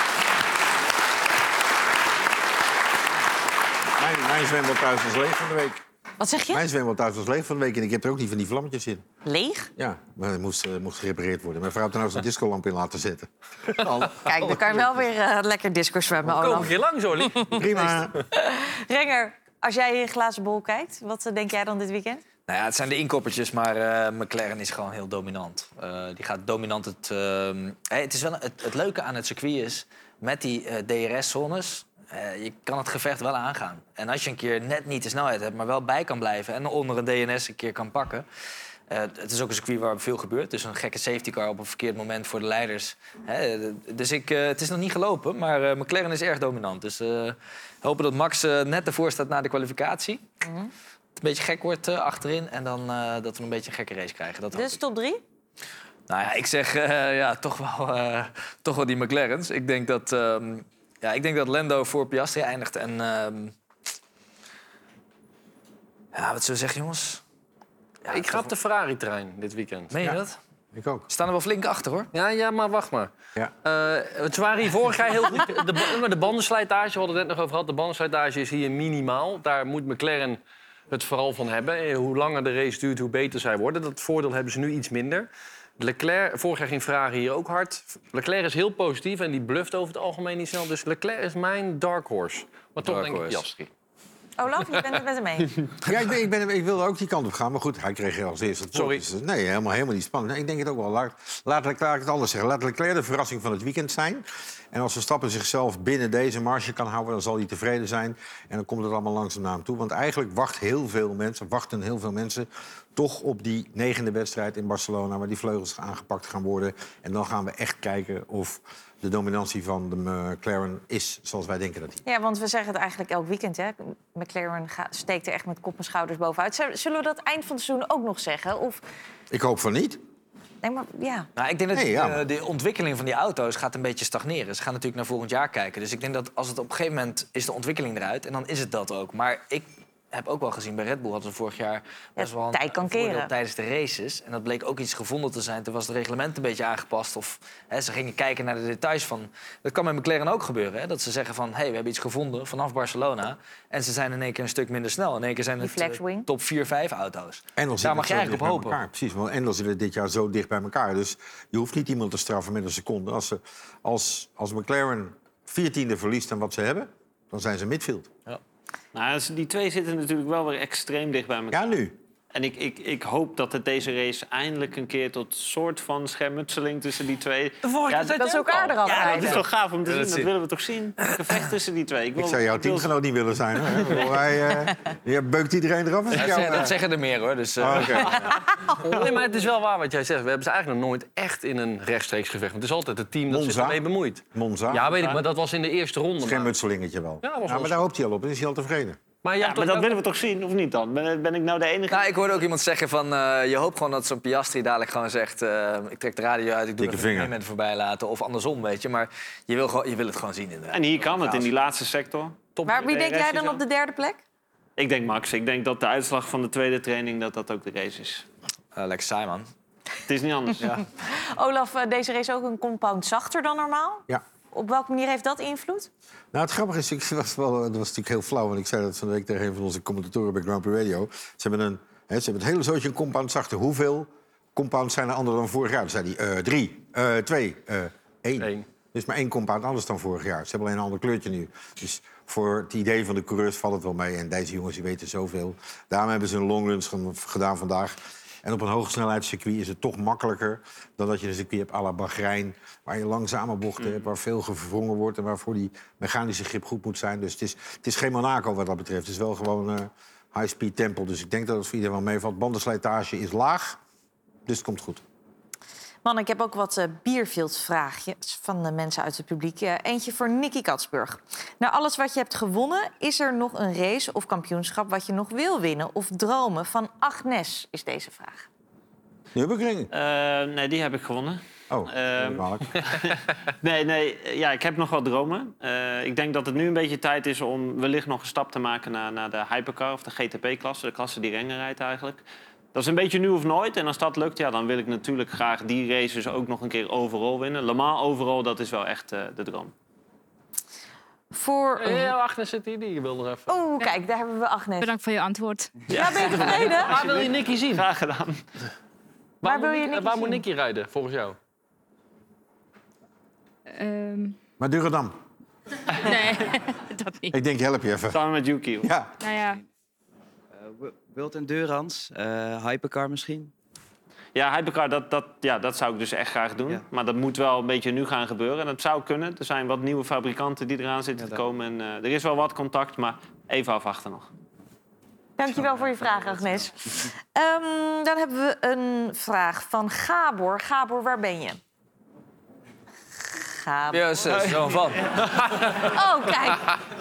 Mijn zwembad thuis was leeg van de week. Wat zeg je? Mijn zwembad thuis was leeg van de week en ik heb er ook niet van die vlammetjes in. Leeg? Ja, maar het moest gerepareerd worden. Mijn vrouw heeft er nou zo'n discolamp in laten zetten. Kijk, dan kan je wel weer lekker disco zwemmen, Olaf. Kom een keer langs, Ollie. Prima. Renger, als jij in glazen bol kijkt, wat denk jij dan dit weekend? Nou ja, het zijn de inkoppertjes, maar McLaren is gewoon heel dominant. Die gaat dominant het is wel het leuke aan het circuit is, met die DRS-zones, je kan het gevecht wel aangaan. En als je een keer net niet de snelheid hebt, maar wel bij kan blijven en onder een DNS een keer kan pakken. Het is ook een circuit waar veel gebeurt. Dus een gekke safety car op een verkeerd moment voor de leiders. Dus het is nog niet gelopen, maar McLaren is erg dominant. Dus hopen dat Max net ervoor staat na de kwalificatie. Mm-hmm. Het een beetje gek wordt achterin en dan dat we een beetje een gekke race krijgen. Dat dus top 3? Nou ja, ik zeg toch wel die McLaren's. Ik denk dat Lando voor Piastri eindigt. En wat zullen we zeggen, jongens? Ja, ik ga op de Ferrari-trein dit weekend. Meen je dat? Ik ook. We staan er wel flink achter, hoor. Ja, maar wacht maar. Ja. Ze waren hier vorig jaar heel goed. De bandenslijtage, we hadden het net nog over gehad. De bandenslijtage is hier minimaal. Daar moet McLaren het vooral van hebben. Hoe langer de race duurt, hoe beter zij worden. Dat voordeel hebben ze nu iets minder. Leclerc, vorig jaar ging Ferrari hier ook hard. Leclerc is heel positief en die bluft over het algemeen niet snel. Dus Leclerc is mijn dark horse. Maar toch denk ik Piastri. Olaf, je bent het met hem mee. Ja, ik wilde ook die kant op gaan, maar goed, hij kreeg als eerste het woord. Sorry. Nee, helemaal niet spannend. Nee, ik denk het ook wel. Laat Leclerc het anders zeggen. Laat Leclerc de verrassing van het weekend zijn. En als Verstappen zichzelf binnen deze marge kan houden, dan zal hij tevreden zijn. En dan komt het allemaal langzaam naar hem toe. Want eigenlijk wachten heel veel mensen toch op die 9e wedstrijd in Barcelona, waar die vleugels aangepakt gaan worden. En dan gaan we echt kijken of de dominantie van de McLaren is zoals wij denken dat hij. Ja, want we zeggen het eigenlijk elk weekend, hè. McLaren steekt er echt met kop en schouders bovenuit. Zullen we dat eind van het seizoen ook nog zeggen? Of... Ik hoop van niet. Nee, maar ja. Nou, ik denk dat de ontwikkeling van die auto's gaat een beetje stagneren. Ze gaan natuurlijk naar volgend jaar kijken. Dus ik denk dat als het op een gegeven moment is de ontwikkeling eruit en dan is het dat ook. Maar ik heb ook wel gezien bij Red Bull hadden ze vorig jaar best wel een voordeel tijdens de races. En dat bleek ook iets gevonden te zijn. Toen was het reglement een beetje aangepast. Of ze gingen kijken naar de details van. Dat kan met McLaren ook gebeuren. Hè? Dat ze zeggen van, we hebben iets gevonden vanaf Barcelona. En ze zijn in één keer een stuk minder snel. In één keer zijn het top 4-5 auto's. Daar mag je eigenlijk op hopen. Elkaar, precies, want en dan zitten dit jaar zo dicht bij elkaar. Dus je hoeft niet iemand te straffen met een seconde. Als McLaren 14e verliest dan wat ze hebben, dan zijn ze midfield. Ja. Nou, die twee zitten natuurlijk wel weer extreem dicht bij elkaar. Ja, nu. En ik hoop dat het deze race eindelijk een keer tot soort van schermutseling tussen die twee. Dat is elkaar eraf. Ja, dat is toch gaaf om te zien. Dat willen we toch zien. Een gevecht tussen die twee. Ik zou jouw teamgenoot niet willen zijn, hoor. Je beukt iedereen eraf. Dat zeggen er meer, hoor. Dus, Nee, maar het is wel waar wat jij zegt. We hebben ze eigenlijk nog nooit echt in een rechtstreeks gevecht. Want het is altijd het team dat zich ermee bemoeit. Monza. Ja, weet ik, maar dat was in de eerste ronde. Schermutselingetje wel. Ja, maar daar hoopt hij al op en is hij al tevreden. Maar dat willen we toch zien, of niet dan? Ben ik nou de enige? Nou, ik hoorde ook iemand zeggen van... je hoopt gewoon dat zo'n Piastri dadelijk gewoon zegt... ik trek de radio uit, ik doe even mensen voorbij laten. Of andersom, weet je. Maar je wil het gewoon zien inderdaad. En hier kan het, in die laatste sector. Maar wie denk jij dan op de derde plek? Ik denk Max. Ik denk dat de uitslag van de tweede training dat ook de race is. Lekker saai, man. Het is niet anders. Ja. Olaf, deze race ook een compound zachter dan normaal? Ja. Op welke manier heeft dat invloed? Nou, het grappige is, dat was natuurlijk heel flauw... want ik zei dat van de week tegen een van onze commentatoren bij Grand Prix Radio. Ze hebben het hele zootje een compound zachter. Hoeveel compounds zijn er anders dan vorig jaar? Toen zei hij 3, 2, 1. Dus maar 1 compound anders dan vorig jaar. Ze hebben alleen een ander kleurtje nu. Dus voor het idee van de coureurs valt het wel mee. En deze jongens die weten zoveel. Daarom hebben ze een longruns gedaan vandaag. En op een hogesnelheidscircuit is het toch makkelijker... dan dat je een circuit hebt à la Bahrein... waar je langzame bochten hebt, waar veel gevrongen wordt... en waarvoor die mechanische grip goed moet zijn. Dus het is geen Monaco wat dat betreft. Het is wel gewoon high-speed tempo. Dus ik denk dat het voor iedereen wel meevalt. Bandenslijtage is laag, dus het komt goed. Man, ik heb ook wat bierveldvraagjes van de mensen uit het publiek. Eentje voor Nicky Katsburg. Na alles wat je hebt gewonnen, is er nog een race of kampioenschap... wat je nog wil winnen of dromen? Van Agnes is deze vraag. Nürburgring? Nee, die heb ik gewonnen. Oh, nee. Ja, ik heb nog wel dromen. Ik denk dat het nu een beetje tijd is om wellicht nog een stap te maken... naar de hypercar of de GTP-klasse. De klasse die Renger rijdt eigenlijk. Dat is een beetje nu of nooit. En als dat lukt, ja, dan wil ik natuurlijk graag die races ook nog een keer overall winnen. Le Mans overall, dat is wel echt de droom. Agnes zit hier, die wil er even. Oh, kijk, daar hebben we Agnes. Bedankt voor je antwoord. Ja, ben je tevreden? Waar wil je Nicky zien? Graag gedaan. Waar moet Nicky rijden, volgens jou? Maar Durendam? Nee, dat niet. Ik denk, help je even. Samen met Yuki. Ja. Nou ja. World Endurance, Hypercar misschien? Ja, Hypercar, dat zou ik dus echt graag doen. Ja. Maar dat moet wel een beetje nu gaan gebeuren. En dat zou kunnen. Er zijn wat nieuwe fabrikanten die eraan zitten te komen. En er is wel wat contact, maar even afwachten nog. Dankjewel voor je vraag, Agnes. Dan hebben we een vraag van Gabor. Gabor, waar ben je? Gabor. Ja, zo van. Oh, kijk.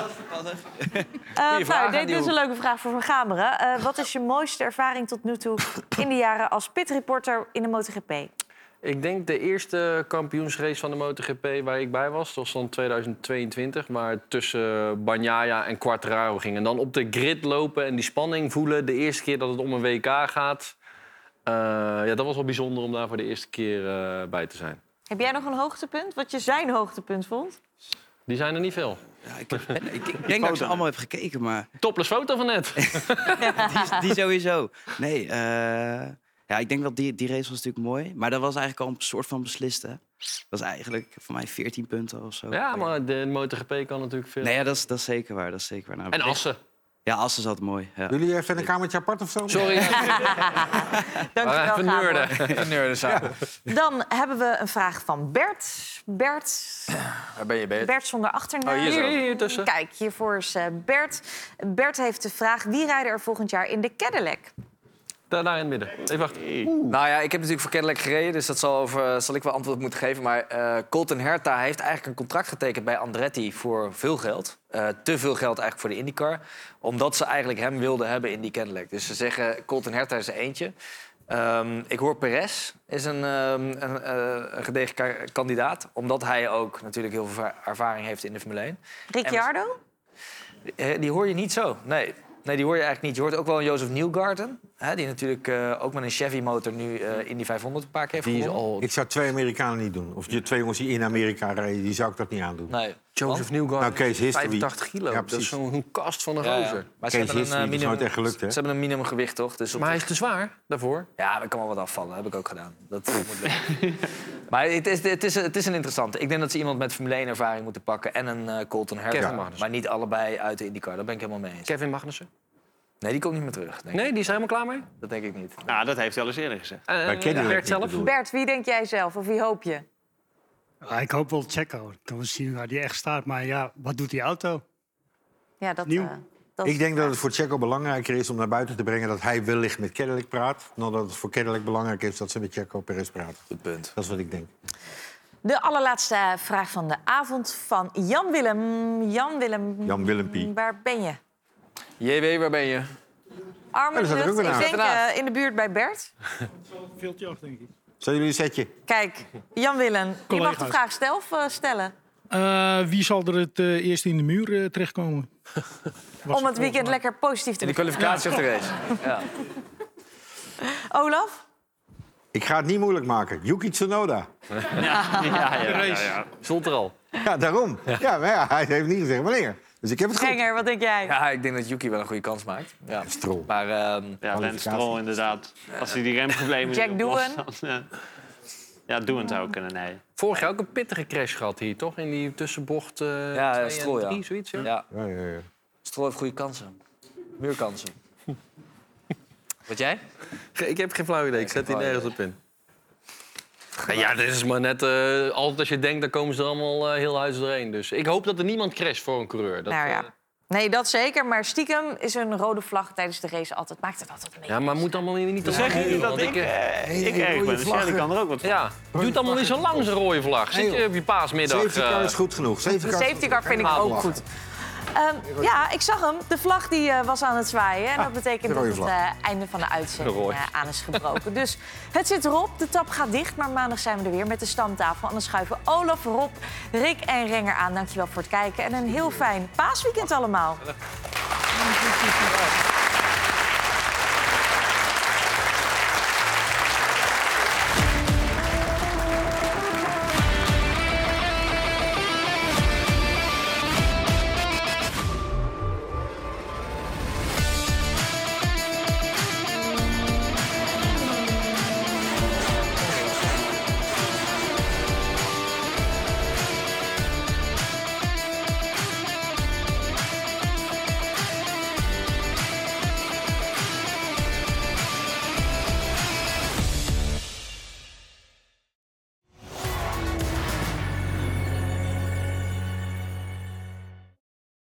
Dit is een leuke vraag voor Van Gameren. Wat is je mooiste ervaring tot nu toe in de jaren als pitreporter in de MotoGP? Ik denk de eerste kampioensrace van de MotoGP waar ik bij was. Dat was dan 2022, waar het tussen Bagnaia en Quartararo ging. En dan op de grid lopen en die spanning voelen. De eerste keer dat het om een WK gaat. Dat was wel bijzonder om daar voor de eerste keer bij te zijn. Heb jij nog een hoogtepunt? Wat je zijn hoogtepunt vond? Die zijn er niet veel. Ja, ik denk dat ik ze allemaal heb gekeken, maar... Topless foto van net. die sowieso. Nee, ik denk dat die race was natuurlijk mooi. Maar dat was eigenlijk al een soort van beslist, hè? Dat was eigenlijk voor mij 14 punten of zo. Ja, maar de MotoGP kan natuurlijk veel. Nee, ja, dat is zeker waar. Dat is zeker waar. Nou, en Assen. Ja, Assen is altijd mooi. Ja. Jullie even een kamertje apart of zo? Sorry. Dankjewel, even neurden samen. Dan hebben we een vraag van Bert. Bert. Waar ben je, Bert? Bert zonder achternaam. Oh, hier tussen. Kijk, hiervoor is Bert. Bert heeft de vraag: wie rijden er volgend jaar in de Cadillac? Daar in het midden. Even wachten. Nou ja, ik heb natuurlijk voor Cadillac gereden, dus dat zal ik wel antwoord op moeten geven. Maar Colton Herta heeft eigenlijk een contract getekend bij Andretti voor veel geld. Te veel geld eigenlijk voor de IndyCar. Omdat ze eigenlijk hem wilden hebben in die Cadillac. Dus ze zeggen, Colton Herta is er eentje. Ik hoor Perez is een gedegen kandidaat. Omdat hij ook natuurlijk heel veel ervaring heeft in de Formule 1. Ricciardo? Die hoor je niet zo, nee. Nee, die hoor je eigenlijk niet. Je hoort ook wel een Joseph Newgarden. Die natuurlijk ook met een Chevy-motor nu in die 500 een paar keer heeft gewonnen. Ik zou 2 Amerikanen niet doen. Of 2 jongens die in Amerika rijden, die zou ik dat niet aandoen. Nee. Joseph Newgarden, nou, Kees History. 85 kilo. Ja, dat is zo'n kast van een Ja, gozer. Maar ze Kees hebben History, een die is nooit echt gelukt, hè? Ze hebben een minimumgewicht, toch? Dus Maar hij is te zwaar daarvoor. Ja, dat kan wel wat afvallen. Dat heb ik ook gedaan. Dat moet lukken. Maar het is een interessante. Ik denk dat ze iemand met Formule 1 ervaring moeten pakken. En een Colton Herta. Maar niet allebei uit de IndyCar. Daar ben ik helemaal mee eens. Kevin Magnussen? Nee, die komt niet meer terug. Denk ik. Nee, die is er helemaal klaar mee? Dat denk ik niet. Nou, dat heeft hij al eens eerder gezegd. Bert zelf? Bert, wie denk jij zelf of wie hoop je? Ja, ik hoop wel Checo. Dan we zien waar die echt staat. Maar ja, wat doet die auto? Ja, dat, Nieuw. Ik denk dat het voor Checo belangrijker is om naar buiten te brengen dat hij wellicht met Cadillac praat, dan dat het voor Cadillac belangrijk is dat ze met Checo Perez praten. Goed punt. Dat is wat ik denk. De allerlaatste vraag van de avond van Jan Willem. Jan Willempie. Waar ben je? JW, waar ben je? Arm in de lucht. Ik denk in de buurt bij Bert. Veeltje af, denk ik. Zullen jullie een setje? Kijk, Jan Willem, je mag de vraag zelf stellen. Wie zal er het eerst in de muur terechtkomen? Om het weekend lekker positief te In de beginnen. kwalificatie of de race. Ja. Olaf? Ik ga het niet moeilijk maken. Yuki Tsunoda. Ja. Stond er al. Ja, daarom. Ja, maar ja, hij heeft niet gezegd wanneer. Dus ik heb het goed. Renger, wat denk jij? Ja, ik denk dat Yuki wel een goede kans maakt. Ja. Stroll. Maar, Ja, Lance Stroll inderdaad. Als hij die remproblemen Jack niet oplost, Doohan? dan, ja, Doohan zou kunnen, nee. Vorig jaar ook een pittige crash gehad hier, toch? In die tussenbocht 2 en Stroll, 3, zoiets. Ja. Ja. Ja. Stroll heeft goede kansen. Muurkansen. Wat jij? Ik heb geen flauw idee. Ik zet die nergens op in. Ja, dit is maar net... altijd als je denkt, dan komen ze er allemaal heel huis doorheen. Dus ik hoop dat er niemand crasht voor een coureur. Dat, Nou ja. Nee, dat zeker. Maar stiekem is een rode vlag tijdens de race altijd... maakt het altijd een beetje... ja, maar moet allemaal niet te Dan zeggen jullie dat ik erg ben. Dus jij kan er ook wat van. Ja, doet allemaal niet zo lang zo'n rode vlag. Zit je op je paasmiddag... Safety car is goed genoeg. De safety car vind ik ook goed. Ja, ik zag hem. De vlag die, was aan het zwaaien. En dat betekent dat het einde van de uitzending aan is gebroken. Dus het zit erop. De tap gaat dicht. Maar maandag zijn we er weer met de stamtafel. En dan schuiven Olaf, Rob, Rick en Renger aan. Dankjewel voor het kijken. En een heel fijn paasweekend allemaal.